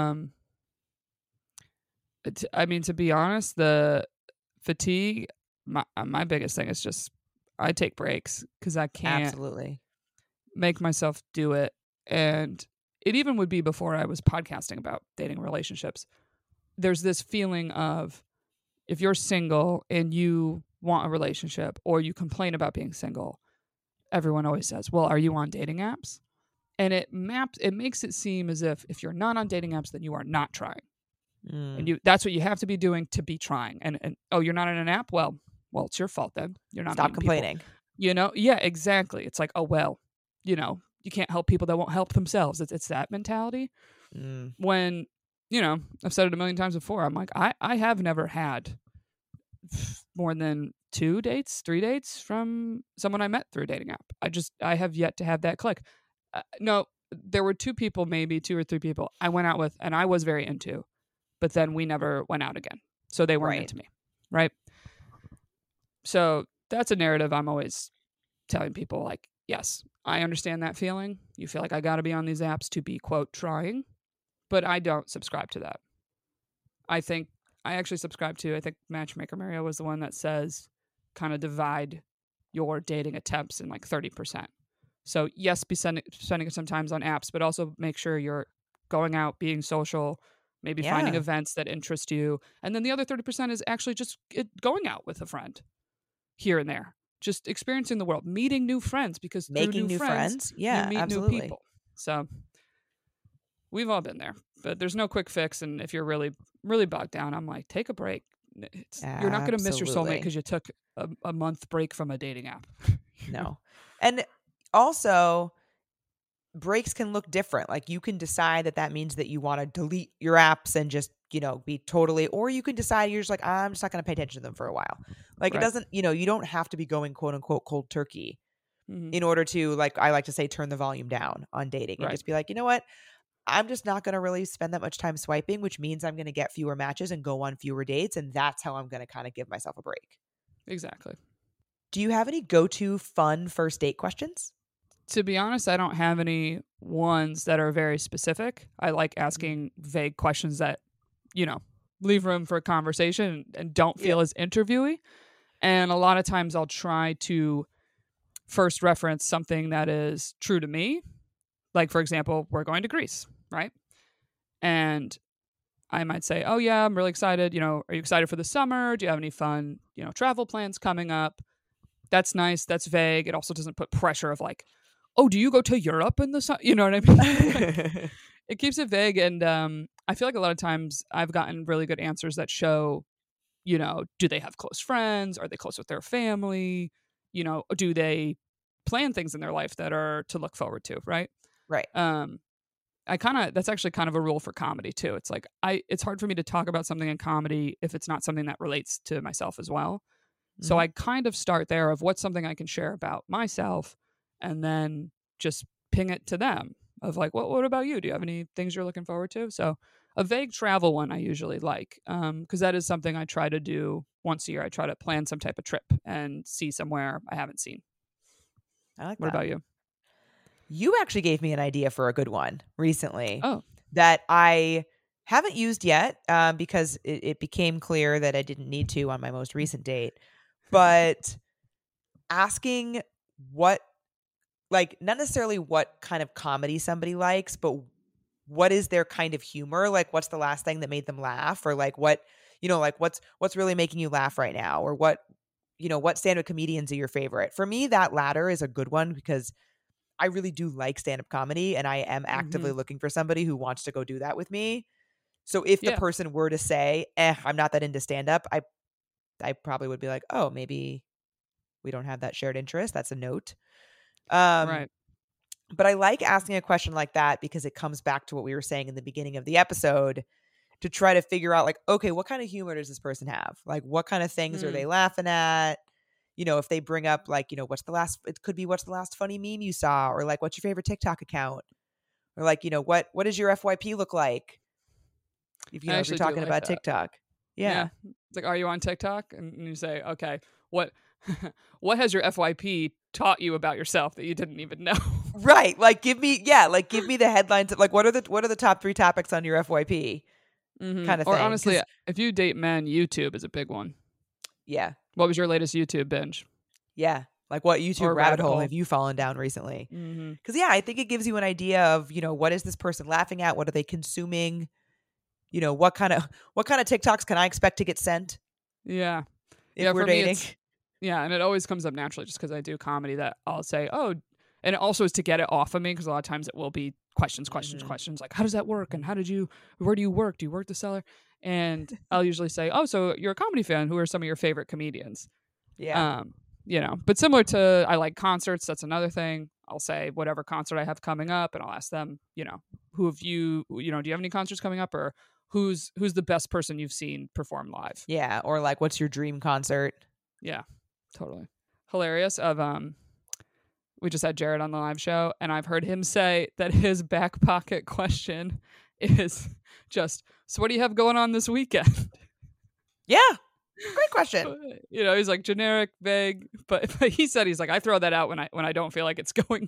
I mean, to be honest, the fatigue, my biggest thing is just I take breaks because I can't absolutely make myself do it. And it even would be before I was podcasting about dating relationships. There's this feeling of if you're single and you want a relationship or you complain about being single, everyone always says, well, are you on dating apps? And it makes it seem as if you're not on dating apps, then you are not trying. And that's what you have to be doing to be trying. And oh, you're not on an app? Well, it's your fault then. You're not. Stop complaining. People. Yeah, exactly. It's like, oh, well, you can't help people that won't help themselves. It's that mentality. When, I've said it a million times before. I'm like, I have never had more than 3 dates from someone I met through a dating app. I have yet to have that click. No, there were 2 people, maybe 2 or 3 people I went out with and I was very into. But then we never went out again. So they weren't into me. Right. So that's a narrative I'm always telling people, like, yes, I understand that feeling. You feel like I got to be on these apps to be, quote, trying. But I don't subscribe to that. I actually subscribe to, I think Matchmaker Mario was the one that says kind of divide your dating attempts in like 30%. So yes, be spending some time on apps, but also make sure you're going out, being social, maybe finding events that interest you. And then the other 30% is actually just going out with a friend here and there. Just experiencing the world, meeting new friends, because making new friends. Yeah, you meet absolutely. new people. So we've all been there, but there's no quick fix. And if you're really, really bogged down, I'm like, take a break. You're not going to miss your soulmate because you took a month break from a dating app. No. And also, breaks can look different. Like, you can decide that means that you want to delete your apps and just, be totally, or you can decide you're just like, I'm just not going to pay attention to them for a while. Like, right. It doesn't, you don't have to be going quote unquote cold turkey in order to, like, I like to say, turn the volume down on dating and just be like, you know what? I'm just not going to really spend that much time swiping, which means I'm going to get fewer matches and go on fewer dates. And that's how I'm going to kind of give myself a break. Exactly. Do you have any go-to fun first date questions? To be honest, I don't have any ones that are very specific. I like asking vague questions that, leave room for a conversation and don't feel as interviewy. And a lot of times I'll try to first reference something that is true to me. Like, for example, we're going to Greece, right? And I might say, oh, yeah, I'm really excited. Are you excited for the summer? Do you have any fun, travel plans coming up? That's nice. That's vague. It also doesn't put pressure of like, oh, do you go to Europe in the summer? You know what I mean? It keeps it vague. And I feel like a lot of times I've gotten really good answers that show, do they have close friends? Are they close with their family? Do they plan things in their life that are to look forward to, right? Right. That's actually kind of a rule for comedy too. It's like it's hard for me to talk about something in comedy if it's not something that relates to myself as well. So Mhm. I kind of start there of what's something I can share about myself, and then just ping it to them of like, what about you? Do you have any things you're looking forward to? So a vague travel one I usually like, because that is something I try to do once a year. I try to plan some type of trip and see somewhere I haven't seen. I like What that. about you? You actually gave me an idea for a good one recently Oh, that I haven't used yet, because it became clear that I didn't need to on my most recent date. But asking what, like, not necessarily what kind of comedy somebody likes, but what is their kind of humor? Like, what's the last thing that made them laugh? Or like what, like what's really making you laugh right now? Or what stand-up comedians are your favorite? For me, that latter is a good one because I really do like stand-up comedy, and I am actively hmm, looking for somebody who wants to go do that with me. So if the yeah, person were to say, I'm not that into stand-up, I probably would be like, oh, maybe we don't have that shared interest. That's a note. Um, right. but I like asking a question like that because it comes back to what we were saying in the beginning of the episode, to try to figure out, like, okay, what kind of humor does this person have? Like, what kind of things are Hmm. they laughing at? If they bring up, like, it could be, what's the last funny meme you saw? Or like, what's your favorite TikTok account? Or like, what does your FYP look like? I If you're actually do talking like about that. TikTok. Yeah. Yeah. It's like, are you on TikTok? And you say, okay, what what has your FYP taught you about yourself that you didn't even know? Right. Like give me the headlines of, like, what are the top 3 topics on your FYP kind of Or thing. honestly, Cuz if you date men, YouTube is a big one. yeah. What was your latest YouTube binge Yeah. Like, what YouTube or rabbit rabbit hole hole? have you fallen down recently? Hmm. Cuz yeah, I think it gives you an idea of, what is this person laughing at? What are they consuming? What kind of TikToks can I expect to get sent Yeah. if Yeah, we're for me, dating? it's yeah, and it always comes up naturally just because I do comedy that I'll say, oh, and it also is to get it off of me because a lot of times it will be questions, questions, Mhm. questions like, how does that work? And Mhm. where do you work? Do you work the cellar? And I'll usually say, oh, so you're a comedy fan. Who are some of your favorite comedians? Yeah. Um, but similar to I like concerts. That's another thing. I'll say whatever concert I have coming up, and I'll ask them, who have you, do you have any concerts coming up, or who's the best person you've seen perform live? Yeah, or like, what's your dream concert? Yeah, totally hilarious. We just had Jared on the live show, and I've heard him say that his back pocket question is just, "So what do you have going on this weekend?" Yeah. Great question. He's like generic, vague, but he said he's like, I throw that out when I don't feel like it's going.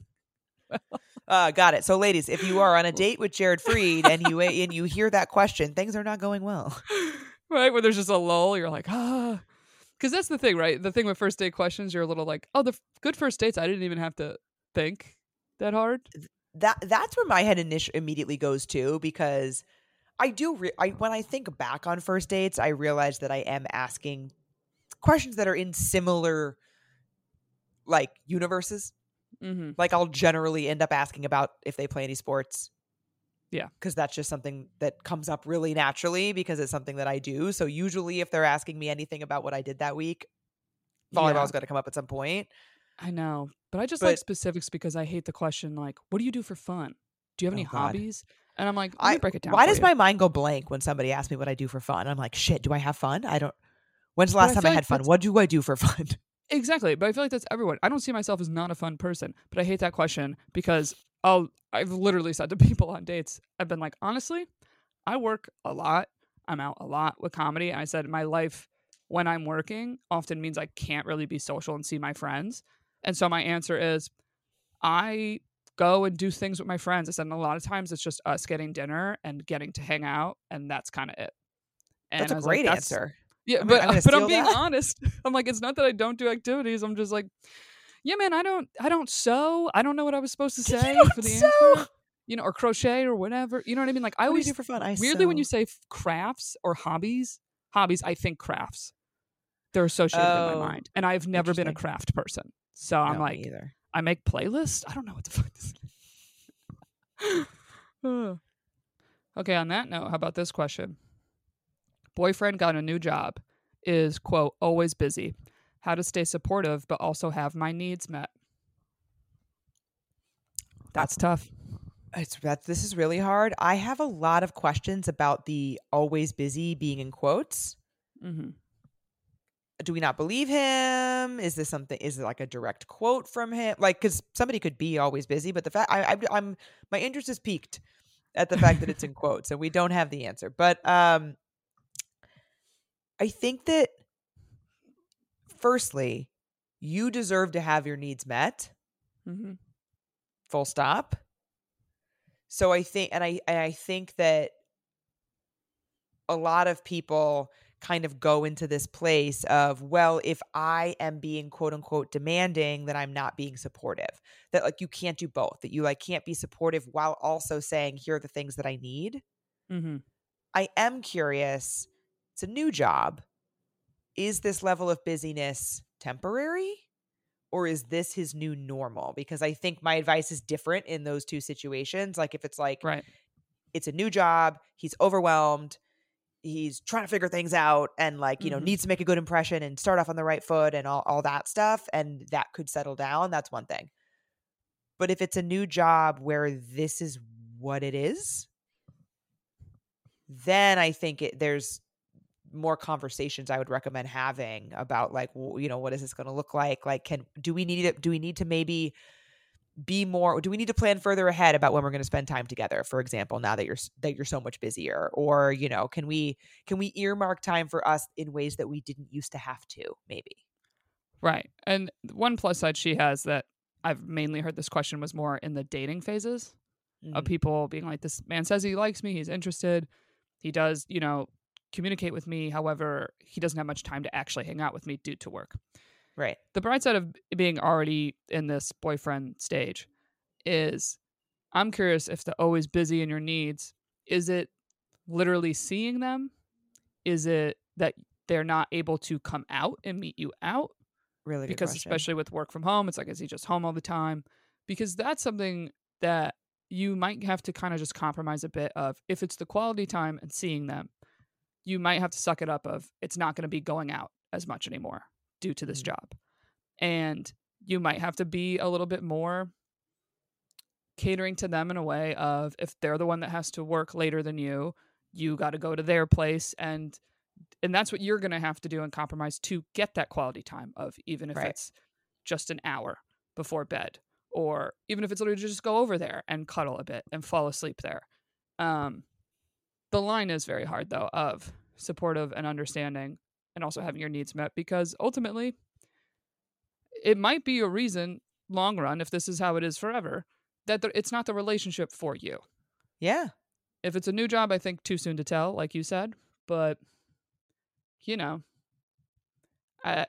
Got it. So, ladies, if you are on a date with Jared Freed and you hear that question, things are not going well. Right, where there's just a lull, you're like, because that's the thing, right? The thing with first date questions, you're a little like, oh, good first dates, I didn't even have to think that hard. That's where my head immediately goes to, because when I think back on first dates, I realize that I am asking questions that are in similar, like, universes. Mm-hmm. Like, I'll generally end up asking about if they play any sports, Yeah, because that's just something that comes up really naturally because it's something that I do. So usually if they're asking me anything about what I did that week, yeah, volleyball's got to come up at some point. I know, but I just like But specifics because I hate the question like, what do you do for fun? Do you have any oh god. hobbies? And I'm like, let me I break it down Why for does you. my mind go blank when somebody asks me what I do for fun? I'm like, shit, do I have fun? I don't. When's the But last I time I feel like had fun? that's What do I do for fun? exactly. But I feel like that's everyone. I don't see myself as not a fun person, but I hate that question because I've literally said to people on dates, I've been like, honestly, I work a lot. I'm out a lot with comedy. And I said my life when I'm working often means I can't really be social and see my friends. And so my answer is I go and do things with my friends. I said, and a lot of times it's just us getting dinner and getting to hang out, and that's kind of it. That's And a I was like, great that's answer. yeah, I'm but gonna but I'm steal being that. honest. I'm like, it's not that I don't do activities. I'm just like, yeah, man, I don't sew. I don't know what I was supposed to You say for don't the sew. answer. Or crochet or whatever. You know what I mean? Like I What do you do always for fun? I weirdly when you sew. say crafts or hobbies, I think crafts. They're associated in my Oh, mind. And I've never been a interesting. craft person. So I'm No, me like, either. I make playlists. I don't know what the fuck this is. Okay, on that note, how about this question? Boyfriend got a new job. Is, quote, always busy. How to stay supportive but also have my needs met. That's tough. This is really hard. I have a lot of questions about the always busy being in quotes. Mm-hmm. Do we not believe him? Is this something? Is it like a direct quote from him? Like, because somebody could be always busy, but the fact I'm my interest is piqued at the fact that it's in quotes, and we don't have the answer. But I think that firstly, you deserve to have your needs met. Mm-hmm. Full stop. So I think, and I think that a lot of people kind of go into this place of, well, if I am being quote unquote demanding, then I'm not being supportive. That like you can't do both. That you like can't be supportive while also saying, here are the things that I need. Mm-hmm. I am curious. It's a new job. Is this level of busyness temporary? Or is this his new normal? Because I think my advice is different in those two situations. Like if it's like, Right. it's a new job, he's overwhelmed, he's trying to figure things out and like, you know, Mm-hmm. needs to make a good impression and start off on the right foot and all that stuff. And that could settle down. That's one thing. But if it's a new job where this is what it is, then I think there's more conversations I would recommend having about like, you know, what is this going to look like? Like, do we need to maybe be more, do we need to plan further ahead about when we're going to spend time together, for example, now that you're so much busier? Or, you know, can we earmark time for us in ways that we didn't used to have to, maybe? Right. And one plus side she has that I've mainly heard this question was more in the dating phases of Mhm. people being like, this man says he likes me, he's interested, he does, you know, communicate with me. However, he doesn't have much time to actually hang out with me due to work. Right. The bright side of being already in this boyfriend stage is I'm curious if the always busy in your needs, is it literally seeing them? Is it that they're not able to come out and meet you out? Really good Because question. especially with work from home, it's like, is he just home all the time? Because that's something that you might have to kind of just compromise a bit of. If it's the quality time and seeing them, you might have to suck it up of it's not going to be going out as much anymore due to this Mhm. job. And you might have to be a little bit more catering to them in a way of if they're the one that has to work later than you got to go to their place and that's what you're going to have to do and compromise to get that quality time of even if Right. it's just an hour before bed or even if it's literally just go over there and cuddle a bit and fall asleep there. Um, the line is very hard though of supportive and understanding and also having your needs met because ultimately it might be a reason long run if this is how it is forever that it's not the relationship for you. Yeah. If it's a new job, I think too soon to tell, like you said, but you know, I,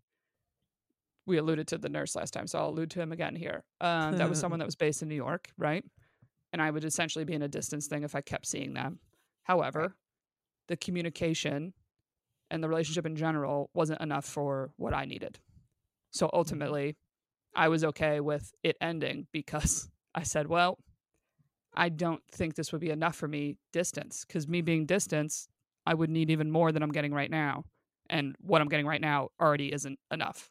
we alluded to the nurse last time, so I'll allude to him again here. That was someone that was based in New York, right? And I would essentially be in a distance thing if I kept seeing them. However, Right. the communication and the relationship in general wasn't enough for what I needed. So Mhm. ultimately, I was okay with it ending because I said, well, I don't think this would be enough for me distance because me being distance, I would need even more than I'm getting right now. And what I'm getting right now already isn't enough.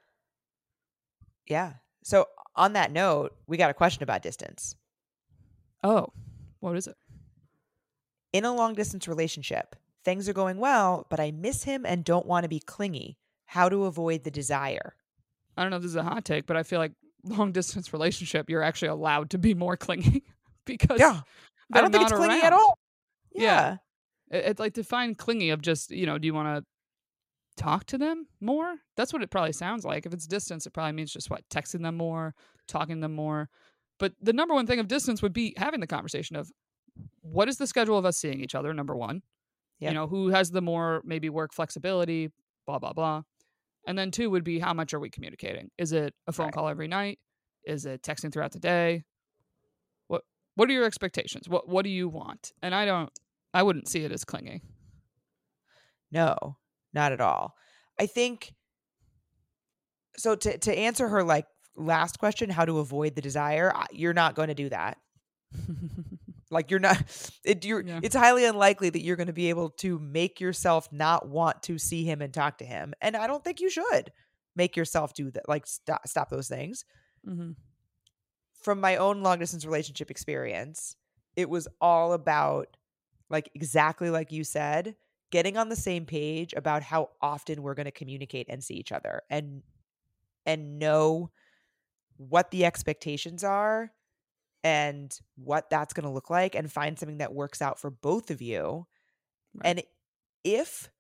Yeah. So on that note, we got a question about distance. Oh, what is it? In a long distance relationship, things are going well, but I miss him and don't want to be clingy. How to avoid the desire? I don't know if this is a hot take, but I feel like long distance relationship, you're actually allowed to be more clingy because Yeah. I they're don't think it's not clingy at around. all. Yeah. Yeah. It's like define clingy of just, you know, do you want to talk to them more? That's what it probably sounds like. If it's distance, it probably means just what, texting them more, talking to them more. But the number one thing of distance would be having the conversation of what is the schedule of us seeing each other, number one. You Yep. know, who has the more maybe work flexibility, blah, blah, blah. And then two would be how much are we communicating? Is it a phone Right. call every night? Is it texting throughout the day? What what are your expectations? What do you want? And I wouldn't see it as clingy. No, not at all. I think so to answer her like last question, how to avoid the desire, you're not going to do that. Like you're not Yeah. it's highly unlikely that you're going to be able to make yourself not want to see him and talk to him. And I don't think you should make yourself do that, like stop those things. Hmm. from my own long distance relationship experience, it was all about, like, exactly like you said, getting on the same page about how often we're going to communicate and see each other, and know what the expectations are and what that's going to look like, and find something that works out for both of you. Right. And if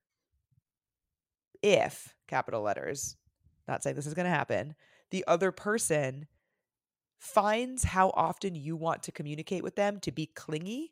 capital letters, not saying this is going to happen, the other person finds how often you want to communicate with them to be clingy,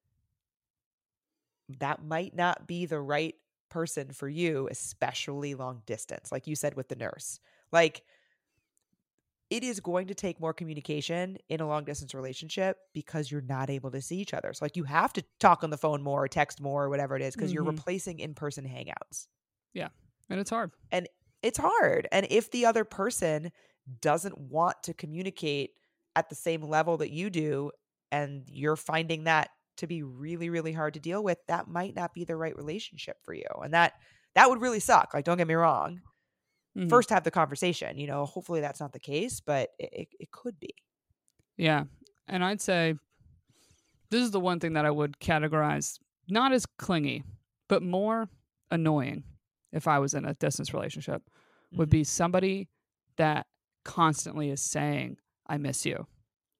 that might not be the right person for you, especially long distance. Like you said with the nurse, like, it is going to take more communication in a long distance relationship because you're not able to see each other. So, like, you have to talk on the phone more, or text more, or whatever it is, because you're replacing in-person hangouts. Yeah. And it's hard. And it's hard. And if the other person doesn't want to communicate at the same level that you do, and you're finding that to be really, really hard to deal with, that might not be the right relationship for you. And that would really suck. Like, don't get me wrong. First have the conversation, hopefully that's not the case, but it could be. Yeah. And I'd say this is the one thing that I would categorize not as clingy, but more annoying if I was in a distance relationship, would be somebody that constantly is saying, I miss you.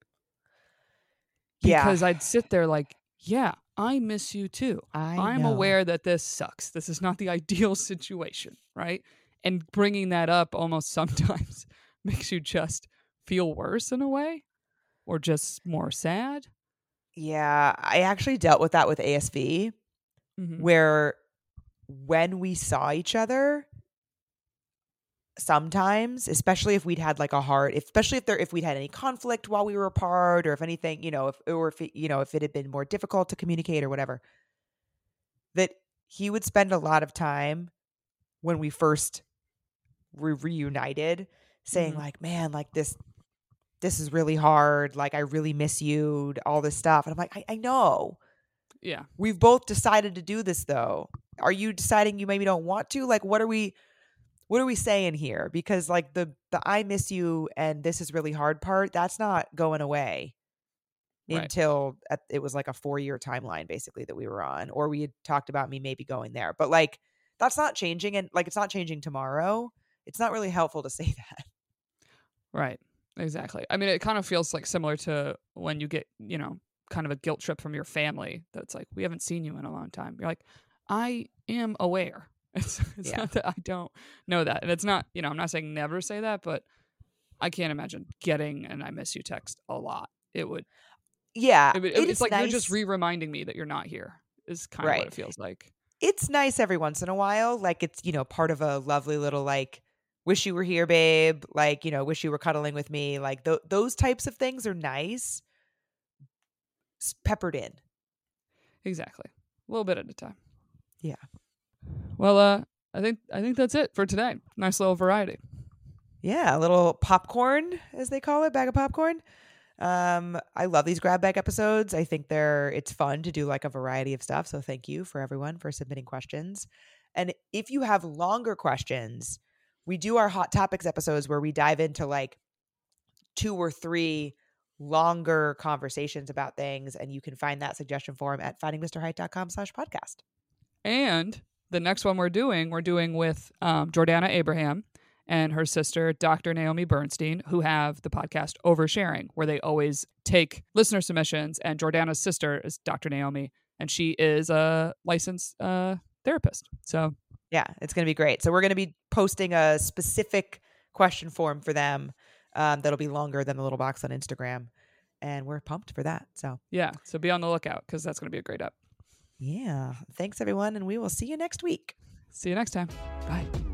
Because I'd sit there like, yeah, I miss you too. I'm aware that this sucks. This is not the ideal situation, right? And bringing that up almost sometimes makes you just feel worse in a way, or just more sad. Yeah, I actually dealt with that with ASV, where when we saw each other, sometimes, especially if we'd had like if we'd had any conflict while we were apart, or if anything, if it had been more difficult to communicate or whatever, that he would spend a lot of time when we first reunited saying like, man, like this is really hard. Like, I really miss you, all this stuff. And I'm like, I know. Yeah. We've both decided to do this though. Are you deciding you maybe don't want to? Like, what are we saying here? Because like the I miss you and this is really hard part, that's not going away until it was like a 4-year timeline basically that we were on, or we had talked about me maybe going there. But like, that's not changing, and like, it's not changing tomorrow. It's not really helpful to say that. Right. Exactly. I mean, it kind of feels like similar to when you get, kind of a guilt trip from your family that's like, we haven't seen you in a long time. You're like, I am aware. It's not that I don't know that. And it's not, I'm not saying never say that, but I can't imagine getting an I miss you text a lot. It would. Yeah. It's like nice. You're just reminding me that you're not here is kind of what it feels like. It's nice every once in a while. Like, it's, part of a lovely little, like, wish you were here, babe. Like, wish you were cuddling with me. Like, those types of things are nice. Peppered in. Exactly. A little bit at a time. Yeah. Well, I think that's it for today. Nice little variety. Yeah, a little popcorn, as they call it, bag of popcorn. I love these grab bag episodes. I think it's fun to do like a variety of stuff. So thank you for everyone for submitting questions. And if you have longer questions, we do our hot topics episodes where we dive into like 2 or 3 longer conversations about things. And you can find that suggestion form at findingmrheight.com/podcast. And the next one we're doing with Jordana Abraham and her sister, Dr. Naomi Bernstein, who have the podcast Oversharing, where they always take listener submissions. And Jordana's sister is Dr. Naomi, and she is a licensed therapist. So yeah, it's going to be great. So we're going to be posting a specific question form for them that'll be longer than the little box on Instagram. And we're pumped for that. So yeah, so be on the lookout because that's going to be a great app. Yeah. Thanks, everyone. And we will see you next week. See you next time. Bye.